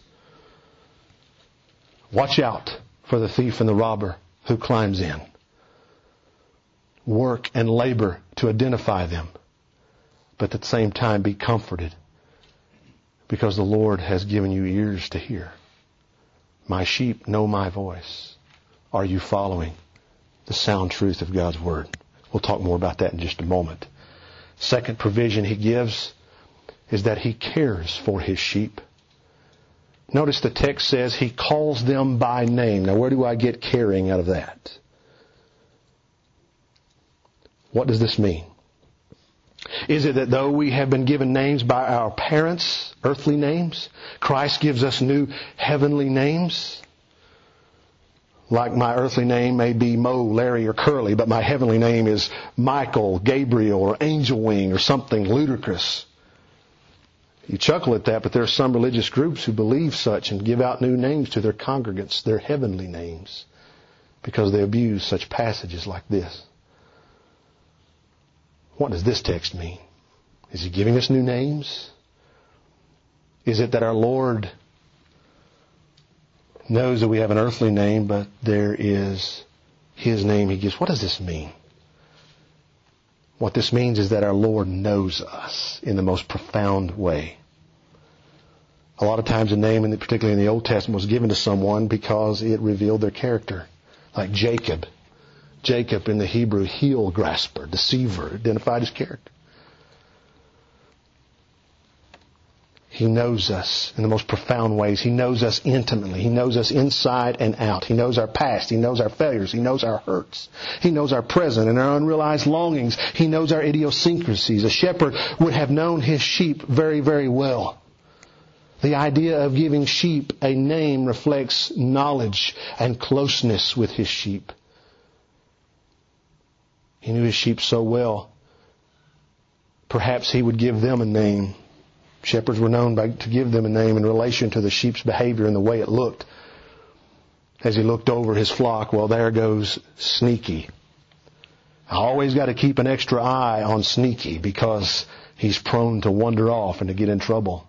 Watch out for the thief and the robber who climbs in. Work and labor to identify them, but at the same time be comforted because the Lord has given you ears to hear. My sheep know my voice. Are you following the sound truth of God's Word? We'll talk more about that in just a moment. Second provision He gives is that He cares for His sheep. Notice the text says He calls them by name. Now where do I get caring out of that? What does this mean? Is it that though we have been given names by our parents, earthly names, Christ gives us new heavenly names? Like my earthly name may be Mo, Larry, or Curly, but my heavenly name is Michael, Gabriel, or Angel Wing, or something ludicrous. You chuckle at that, but there are some religious groups who believe such and give out new names to their congregants, their heavenly names, because they abuse such passages like this. What does this text mean? Is He giving us new names? Is it that our Lord knows that we have an earthly name, but there is His name He gives? What does this mean? What this means is that our Lord knows us in the most profound way. A lot of times a name, particularly in the Old Testament, was given to someone because it revealed their character. Like Jacob. Jacob in the Hebrew, heel grasper, deceiver, identified his character. He knows us in the most profound ways. He knows us intimately. He knows us inside and out. He knows our past. He knows our failures. He knows our hurts. He knows our present and our unrealized longings. He knows our idiosyncrasies. A shepherd would have known his sheep very, very well. The idea of giving sheep a name reflects knowledge and closeness with his sheep. He knew his sheep so well. Perhaps he would give them a name. Shepherds were known to give them a name in relation to the sheep's behavior and the way it looked. As he looked over his flock, well, there goes Sneaky. I always got to keep an extra eye on Sneaky because he's prone to wander off and to get in trouble.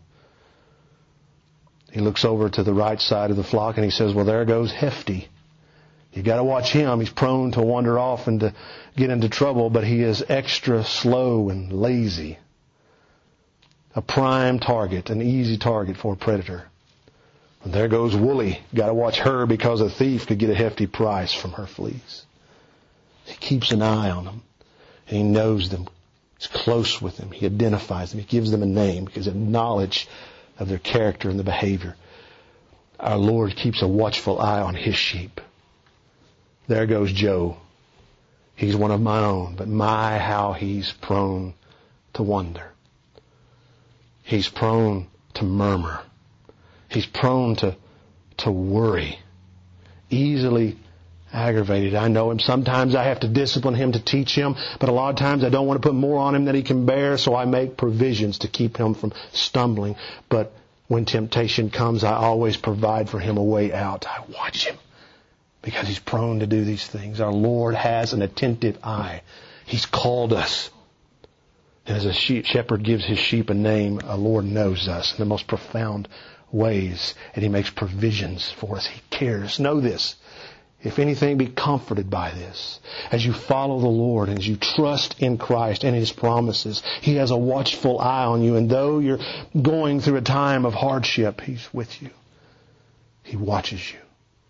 He looks over to the right side of the flock and he says, well, there goes Hefty. You got to watch him. He's prone to wander off and to get into trouble, but he is extra slow and lazy. A prime target, an easy target for a predator. And there goes Woolly. Got to watch her because a thief could get a hefty price from her fleas. He keeps an eye on them. And he knows them. He's close with them. He identifies them. He gives them a name because of knowledge of their character and the behavior. Our Lord keeps a watchful eye on His sheep. There goes Joe. He's one of my own, but my, how he's prone to wander. He's prone to murmur. He's prone to worry. Easily aggravated. I know him. Sometimes I have to discipline him to teach him, but a lot of times I don't want to put more on him than he can bear, so I make provisions to keep him from stumbling. But when temptation comes, I always provide for him a way out. I watch him because he's prone to do these things. Our Lord has an attentive eye. He's called us. And as a shepherd gives his sheep a name, our Lord knows us in the most profound ways, and He makes provisions for us. He cares. Know this. If anything, be comforted by this. As you follow the Lord and as you trust in Christ and His promises, He has a watchful eye on you. And though you're going through a time of hardship, He's with you. He watches you.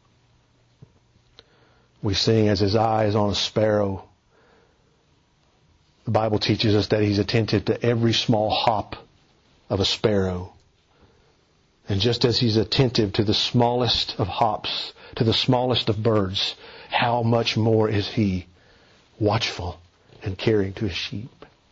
We sing, as His eye is on a sparrow. The Bible teaches us that He's attentive to every small hop of a sparrow. And just as He's attentive to the smallest of hops, to the smallest of birds, how much more is He watchful and caring to His sheep.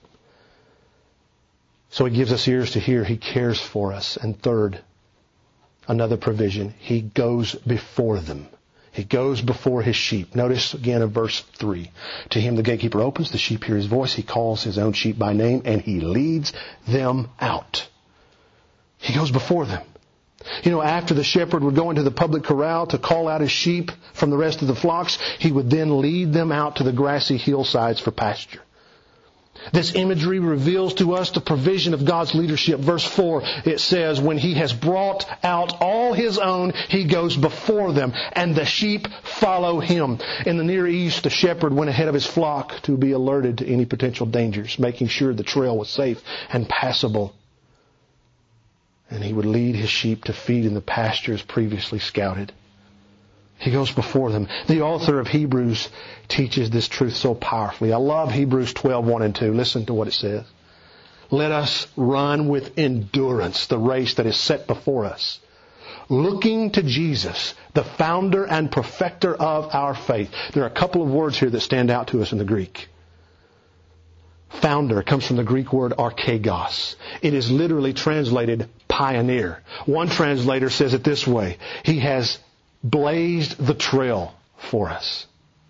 So He gives us ears to hear. He cares for us. And third, another provision, He goes before them. He goes before his sheep. Notice again in verse 3. To him the gatekeeper opens, the sheep hear his voice, he calls his own sheep by name, and he leads them out. He goes before them. After the shepherd would go into the public corral to call out his sheep from the rest of the flocks, he would then lead them out to the grassy hillsides for pasture. This imagery reveals to us the provision of God's leadership. Verse 4, it says, when he has brought out all his own, he goes before them, and the sheep follow him. In the Near East, the shepherd went ahead of his flock to be alerted to any potential dangers, making sure the trail was safe and passable. And he would lead his sheep to feed in the pastures previously scouted. He goes before them. The author of Hebrews teaches this truth so powerfully. I love Hebrews 12:1 and 2. Listen to what it says. Let us run with endurance the race that is set before us, looking to Jesus, the founder and perfecter of our faith. There are a couple of words here that stand out to us in the Greek. Founder comes from the Greek word archegos. It is literally translated pioneer. One translator says it this way. He has blazed the trail for us.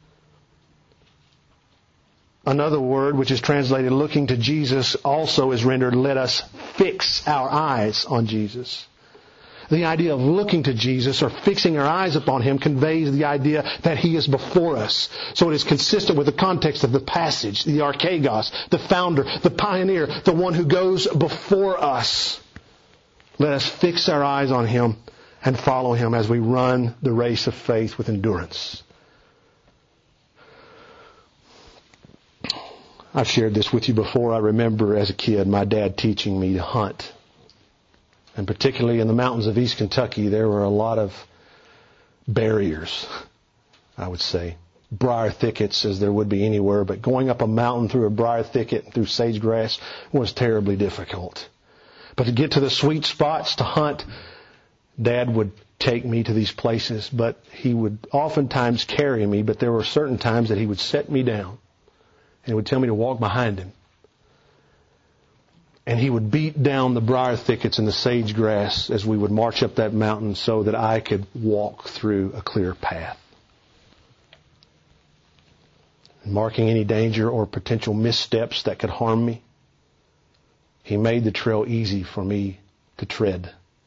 Another word, which is translated looking to Jesus, also is rendered, let us fix our eyes on Jesus. The idea of looking to Jesus or fixing our eyes upon Him conveys the idea that He is before us. So it is consistent with the context of the passage, the archegos, the founder, the pioneer, the one who goes before us. Let us fix our eyes on Him and follow Him as we run the race of faith with endurance. I've shared this with you before. I remember as a kid my dad teaching me to hunt. And particularly in the mountains of East Kentucky, there were a lot of barriers, I would say. Briar thickets as there would be anywhere, but going up a mountain through a briar thicket and through sagegrass was terribly difficult. But to get to the sweet spots to hunt, Dad would take me to these places, but he would oftentimes carry me, but there were certain times that he would set me down and he would tell me to walk behind him. And he would beat down the briar thickets and the sagegrass as we would march up that mountain so that I could walk through a clear path. Marking any danger or potential missteps that could harm me, He made the trail easy for me to tread.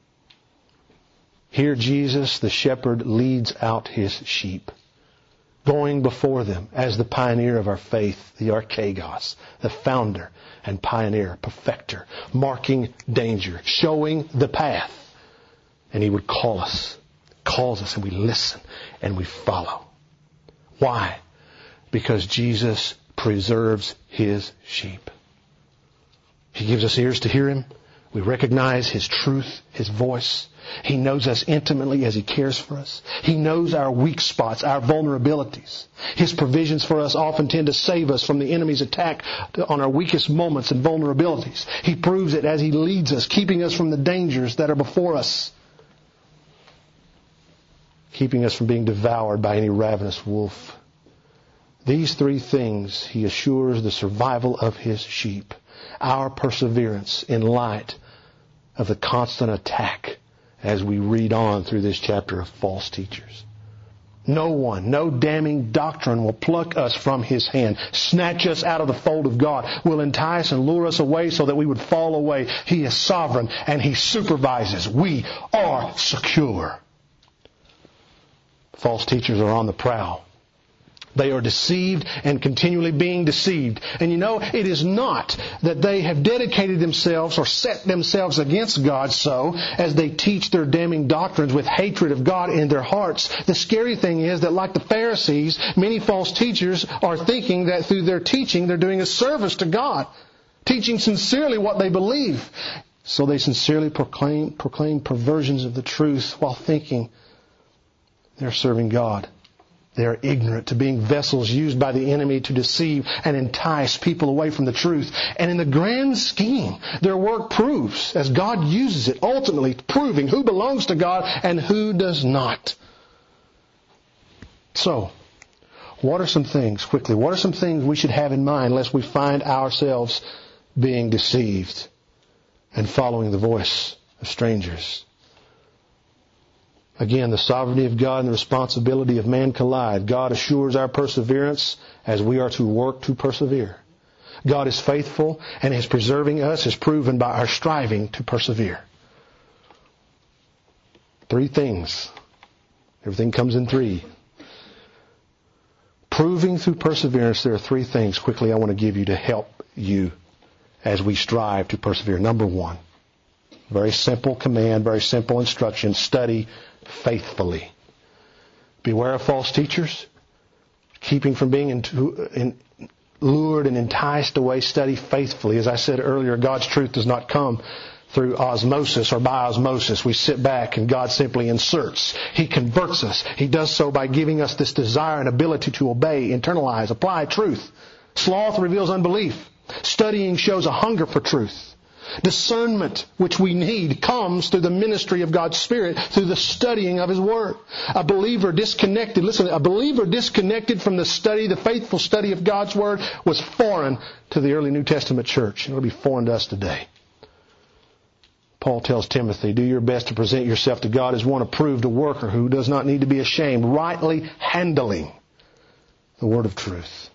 Here Jesus, the shepherd, leads out His sheep, going before them as the pioneer of our faith, the archegos, the founder and pioneer, perfecter, marking danger, showing the path. And He would calls us, and we listen, and we follow. Why? Because Jesus preserves His sheep. He gives us ears to hear Him. We recognize His truth, His voice. He knows us intimately as He cares for us. He knows our weak spots, our vulnerabilities. His provisions for us often tend to save us from the enemy's attack on our weakest moments and vulnerabilities. He proves it as He leads us, keeping us from the dangers that are before us, keeping us from being devoured by any ravenous wolf. These three things He assures the survival of His sheep, our perseverance in light of the constant attack as we read on through this chapter of false teachers. No damning doctrine will pluck us from His hand, snatch us out of the fold of God, will entice and lure us away so that we would fall away. He is sovereign and He supervises. We are secure. False teachers are on the prowl. They are deceived and continually being deceived. And it is not that they have dedicated themselves or set themselves against God so as they teach their damning doctrines with hatred of God in their hearts. The scary thing is that like the Pharisees, many false teachers are thinking that through their teaching they're doing a service to God, teaching sincerely what they believe. So they sincerely proclaim perversions of the truth while thinking they're serving God. They are ignorant to being vessels used by the enemy to deceive and entice people away from the truth. And in the grand scheme, their work proves, as God uses it, ultimately proving who belongs to God and who does not. So, what are some things we should have in mind lest we find ourselves being deceived and following the voice of strangers? Again, the sovereignty of God and the responsibility of man collide. God assures our perseverance as we are to work to persevere. God is faithful, and His preserving us is proven by our striving to persevere. 3 things. Everything comes in 3. Proving through perseverance, there are 3 things quickly I want to give you to help you as we strive to persevere. Number 1, very simple command, very simple instruction: study faithfully. Beware of false teachers, keeping from being lured and enticed away. Study faithfully. As I said earlier, God's truth does not come through osmosis or by osmosis. We sit back and God simply inserts. He converts us. He does so by giving us this desire and ability to obey, internalize, apply truth. Sloth reveals unbelief. Studying shows a hunger for truth. Discernment, which we need, comes through the ministry of God's Spirit, through the studying of His Word. A believer disconnected from the study, the faithful study of God's Word, was foreign to the early New Testament church. It will be foreign to us today. Paul tells Timothy, do your best to present yourself to God as one approved, a worker who does not need to be ashamed, rightly handling the Word of truth.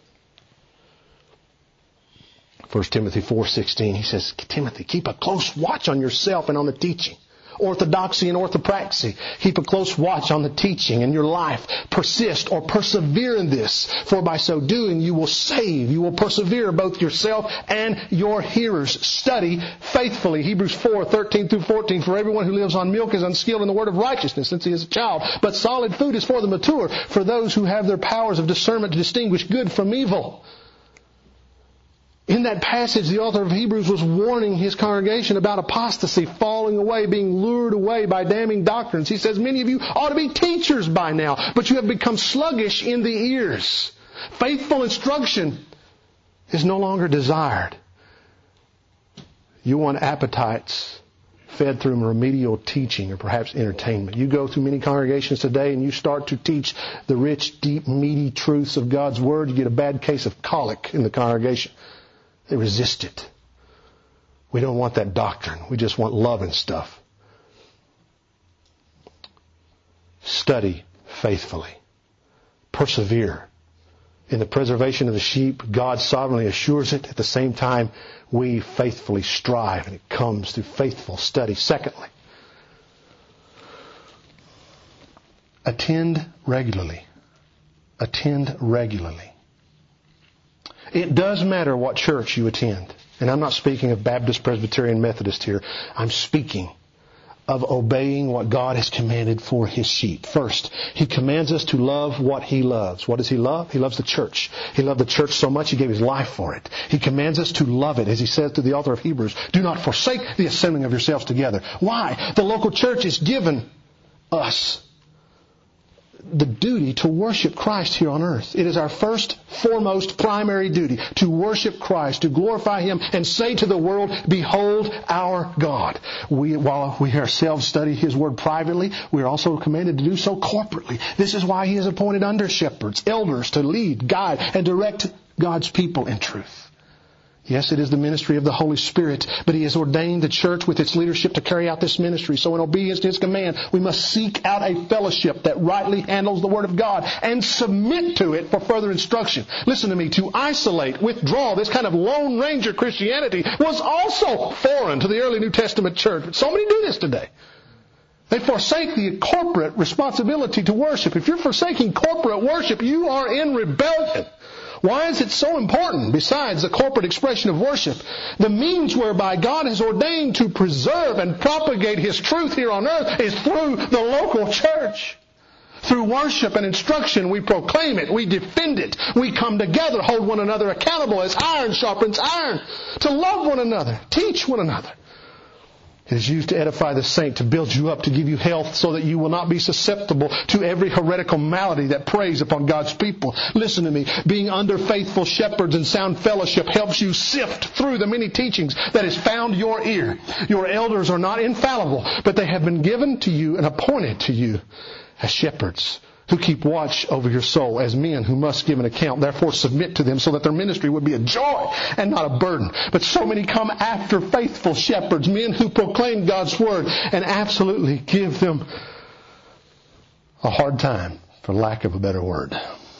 1 Timothy 4:16, he says, Timothy, keep a close watch on yourself and on the teaching. Orthodoxy and orthopraxy. Keep a close watch on the teaching in your life. Persist or persevere in this, for by so doing you will save, you will persevere both yourself and your hearers. Study faithfully. Hebrews 4:13-14, for everyone who lives on milk is unskilled in the word of righteousness, since he is a child. But solid food is for the mature, for those who have their powers of discernment to distinguish good from evil. In that passage, the author of Hebrews was warning his congregation about apostasy, falling away, being lured away by damning doctrines. He says, many of you ought to be teachers by now, but you have become sluggish in the ears. Faithful instruction is no longer desired. You want appetites fed through remedial teaching or perhaps entertainment. You go through many congregations today and you start to teach the rich, deep, meaty truths of God's Word, you get a bad case of colic in the congregation. They resist it. We don't want that doctrine. We just want love and stuff. Study faithfully. Persevere. In the preservation of the sheep, God sovereignly assures it. At the same time, we faithfully strive, and it comes through faithful study. Secondly, attend regularly. Attend regularly. It does matter what church you attend. And I'm not speaking of Baptist, Presbyterian, Methodist here. I'm speaking of obeying what God has commanded for His sheep. First, He commands us to love what He loves. What does He love? He loves the church. He loved the church so much He gave His life for it. He commands us to love it. As He says to the author of Hebrews, do not forsake the assembling of yourselves together. Why? The local church is given us the duty to worship Christ here on earth. It is our first, foremost, primary duty to worship Christ, to glorify Him, and say to the world, behold our God. While we ourselves study His Word privately, we are also commanded to do so corporately. This is why He has appointed under-shepherds, elders, to lead, guide, and direct God's people in truth. Yes, it is the ministry of the Holy Spirit, but He has ordained the church with its leadership to carry out this ministry. So in obedience to His command, we must seek out a fellowship that rightly handles the Word of God and submit to it for further instruction. Listen to me, to isolate, withdraw, this kind of Lone Ranger Christianity was also foreign to the early New Testament church. But so many do this today. They forsake the corporate responsibility to worship. If you're forsaking corporate worship, you are in rebellion. Why is it so important, besides the corporate expression of worship? The means whereby God has ordained to preserve and propagate His truth here on earth is through the local church. Through worship and instruction, we proclaim it, we defend it, we come together, hold one another accountable as iron sharpens iron, to love one another, teach one another. It is used to edify the saint, to build you up, to give you health so that you will not be susceptible to every heretical malady that preys upon God's people. Listen to me. Being under faithful shepherds and sound fellowship helps you sift through the many teachings that has found your ear. Your elders are not infallible, but they have been given to you and appointed to you as shepherds who keep watch over your soul, as men who must give an account. Therefore submit to them so that their ministry would be a joy and not a burden. But so many come after faithful shepherds, men who proclaim God's Word, and absolutely give them a hard time, for lack of a better word.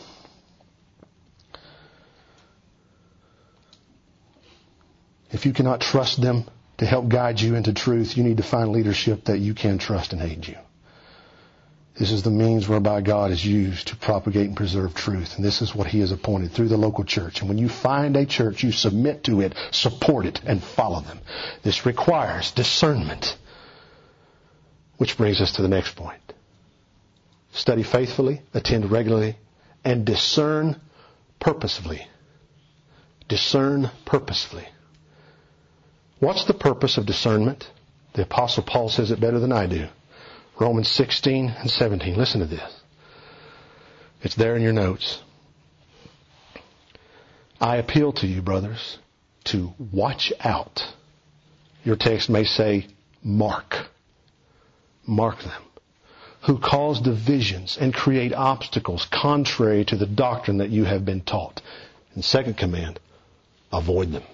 If you cannot trust them to help guide you into truth, you need to find leadership that you can trust and aid you. This is the means whereby God is used to propagate and preserve truth. And this is what He has appointed through the local church. And when you find a church, you submit to it, support it, and follow them. This requires discernment. Which brings us to the next point. Study faithfully, attend regularly, and discern purposefully. Discern purposefully. What's the purpose of discernment? The Apostle Paul says it better than I do. Romans 16 and 17. Listen to this. It's there in your notes. I appeal to you, brothers, to watch out. Your text may say, mark. Mark them. Who cause divisions and create obstacles contrary to the doctrine that you have been taught. And second command, avoid them.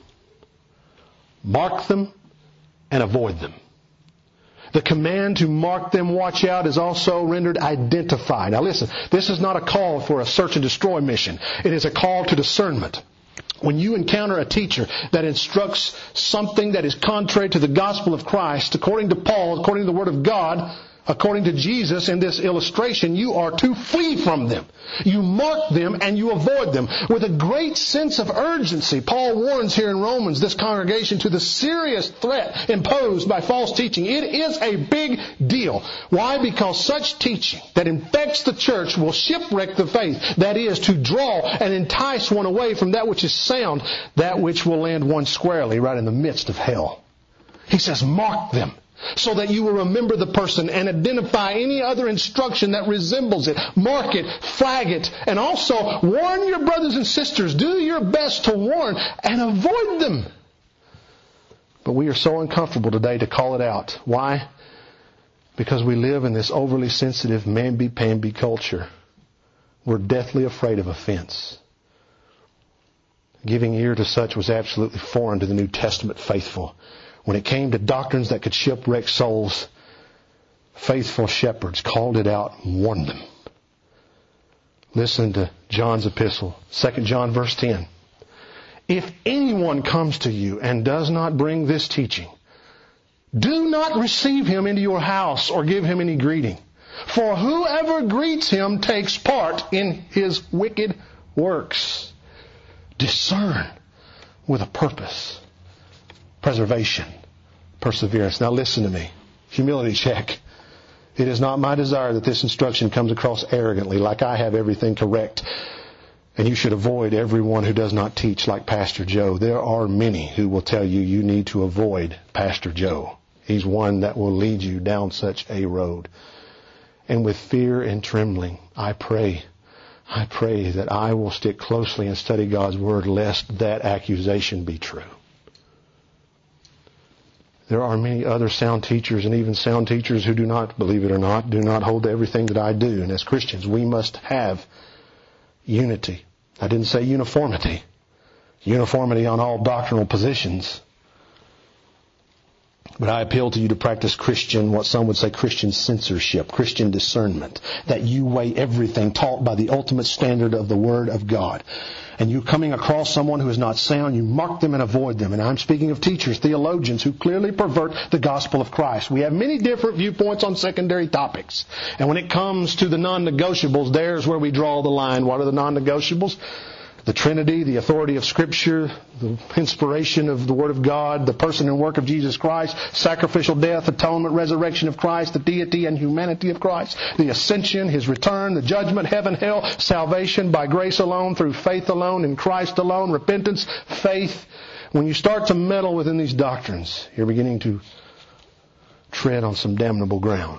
Mark them and avoid them. The command to mark them, watch out, is also rendered identify. Now listen, this is not a call for a search and destroy mission. It is a call to discernment. When you encounter a teacher that instructs something that is contrary to the gospel of Christ, according to Paul, according to the Word of God, according to Jesus in this illustration, you are to flee from them. You mark them and you avoid them. With a great sense of urgency, Paul warns here in Romans this congregation to the serious threat imposed by false teaching. It is a big deal. Why? Because such teaching that infects the church will shipwreck the faith. That is, to draw and entice one away from that which is sound, that which will land one squarely right in the midst of hell. He says, mark them, so that you will remember the person and identify any other instruction that resembles it. Mark it, flag it, and also warn your brothers and sisters. Do your best to warn and avoid them. But we are so uncomfortable today to call it out. Why? Because we live in this overly sensitive mamby-pamby culture. We're deathly afraid of offense. Giving ear to such was absolutely foreign to the New Testament faithful. When it came to doctrines that could shipwreck souls, faithful shepherds called it out and warned them. Listen to John's epistle, 2 John verse 10. If anyone comes to you and does not bring this teaching, do not receive him into your house or give him any greeting. For whoever greets him takes part in his wicked works. Discern with a purpose. Preservation, perseverance. Now listen to me. Humility check. It is not my desire that this instruction comes across arrogantly, like I have everything correct. And you should avoid everyone who does not teach like Pastor Joe. There are many who will tell you you need to avoid Pastor Joe. He's one that will lead you down such a road. And with fear and trembling, I pray that I will stick closely and study God's Word, lest that accusation be true. There are many other sound teachers, and even sound teachers who do not, believe it or not, do not hold to everything that I do. And as Christians, we must have unity. I didn't say uniformity. Uniformity on all doctrinal positions. But I appeal to you to practice what some would say Christian censorship, Christian discernment. That you weigh everything taught by the ultimate standard of the Word of God. And you coming across someone who is not sound, you mark them and avoid them. And I'm speaking of teachers, theologians who clearly pervert the gospel of Christ. We have many different viewpoints on secondary topics. And when it comes to the non-negotiables, there's where we draw the line. What are the non-negotiables? The Trinity, the authority of Scripture, the inspiration of the Word of God, the person and work of Jesus Christ, sacrificial death, atonement, resurrection of Christ, the deity and humanity of Christ, the ascension, His return, the judgment, heaven, hell, salvation by grace alone, through faith alone, in Christ alone, repentance, faith. When you start to meddle within these doctrines, you're beginning to tread on some damnable ground,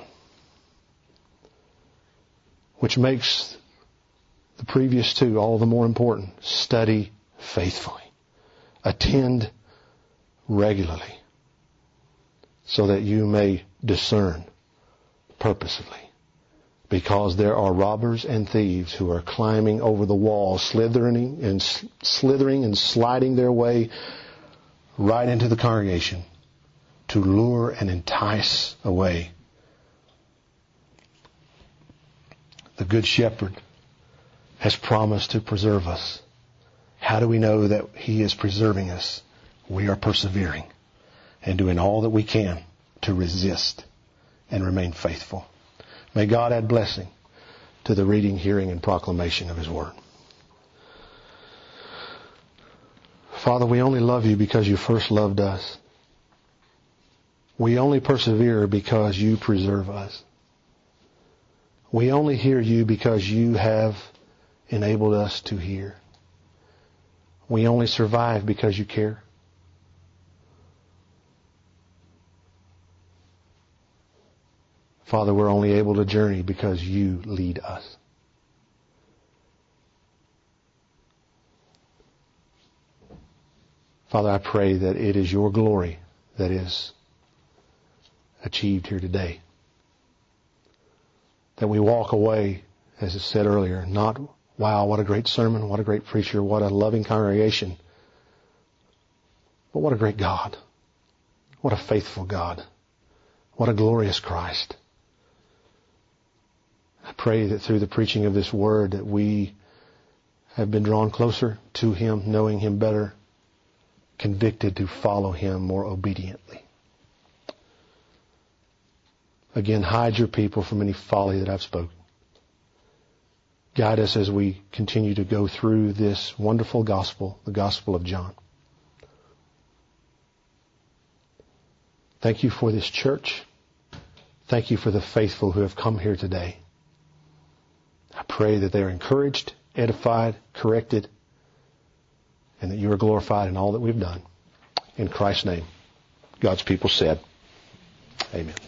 which makes the previous two all the more important. Study faithfully. Attend regularly, so that you may discern purposefully. Because there are robbers and thieves who are climbing over the wall, slithering and sliding their way right into the congregation to lure and entice away the Good Shepherd, has promised to preserve us. How do we know that He is preserving us? We are persevering and doing all that we can to resist and remain faithful. May God add blessing to the reading, hearing, and proclamation of His Word. Father, we only love You because You first loved us. We only persevere because You preserve us. We only hear You because You have enabled us to hear. We only survive because You care. Father, we're only able to journey because You lead us. Father, I pray that it is Your glory that is achieved here today. That we walk away, as it said earlier, not, wow, what a great sermon, what a great preacher, what a loving congregation, but what a great God. What a faithful God. What a glorious Christ. I pray that through the preaching of this Word that we have been drawn closer to Him, knowing Him better, convicted to follow Him more obediently. Again, hide Your people from any folly that I've spoken. Guide us as we continue to go through this wonderful gospel, the Gospel of John. Thank You for this church. Thank You for the faithful who have come here today. I pray that they are encouraged, edified, corrected, and that You are glorified in all that we've done. In Christ's name, God's people said, amen.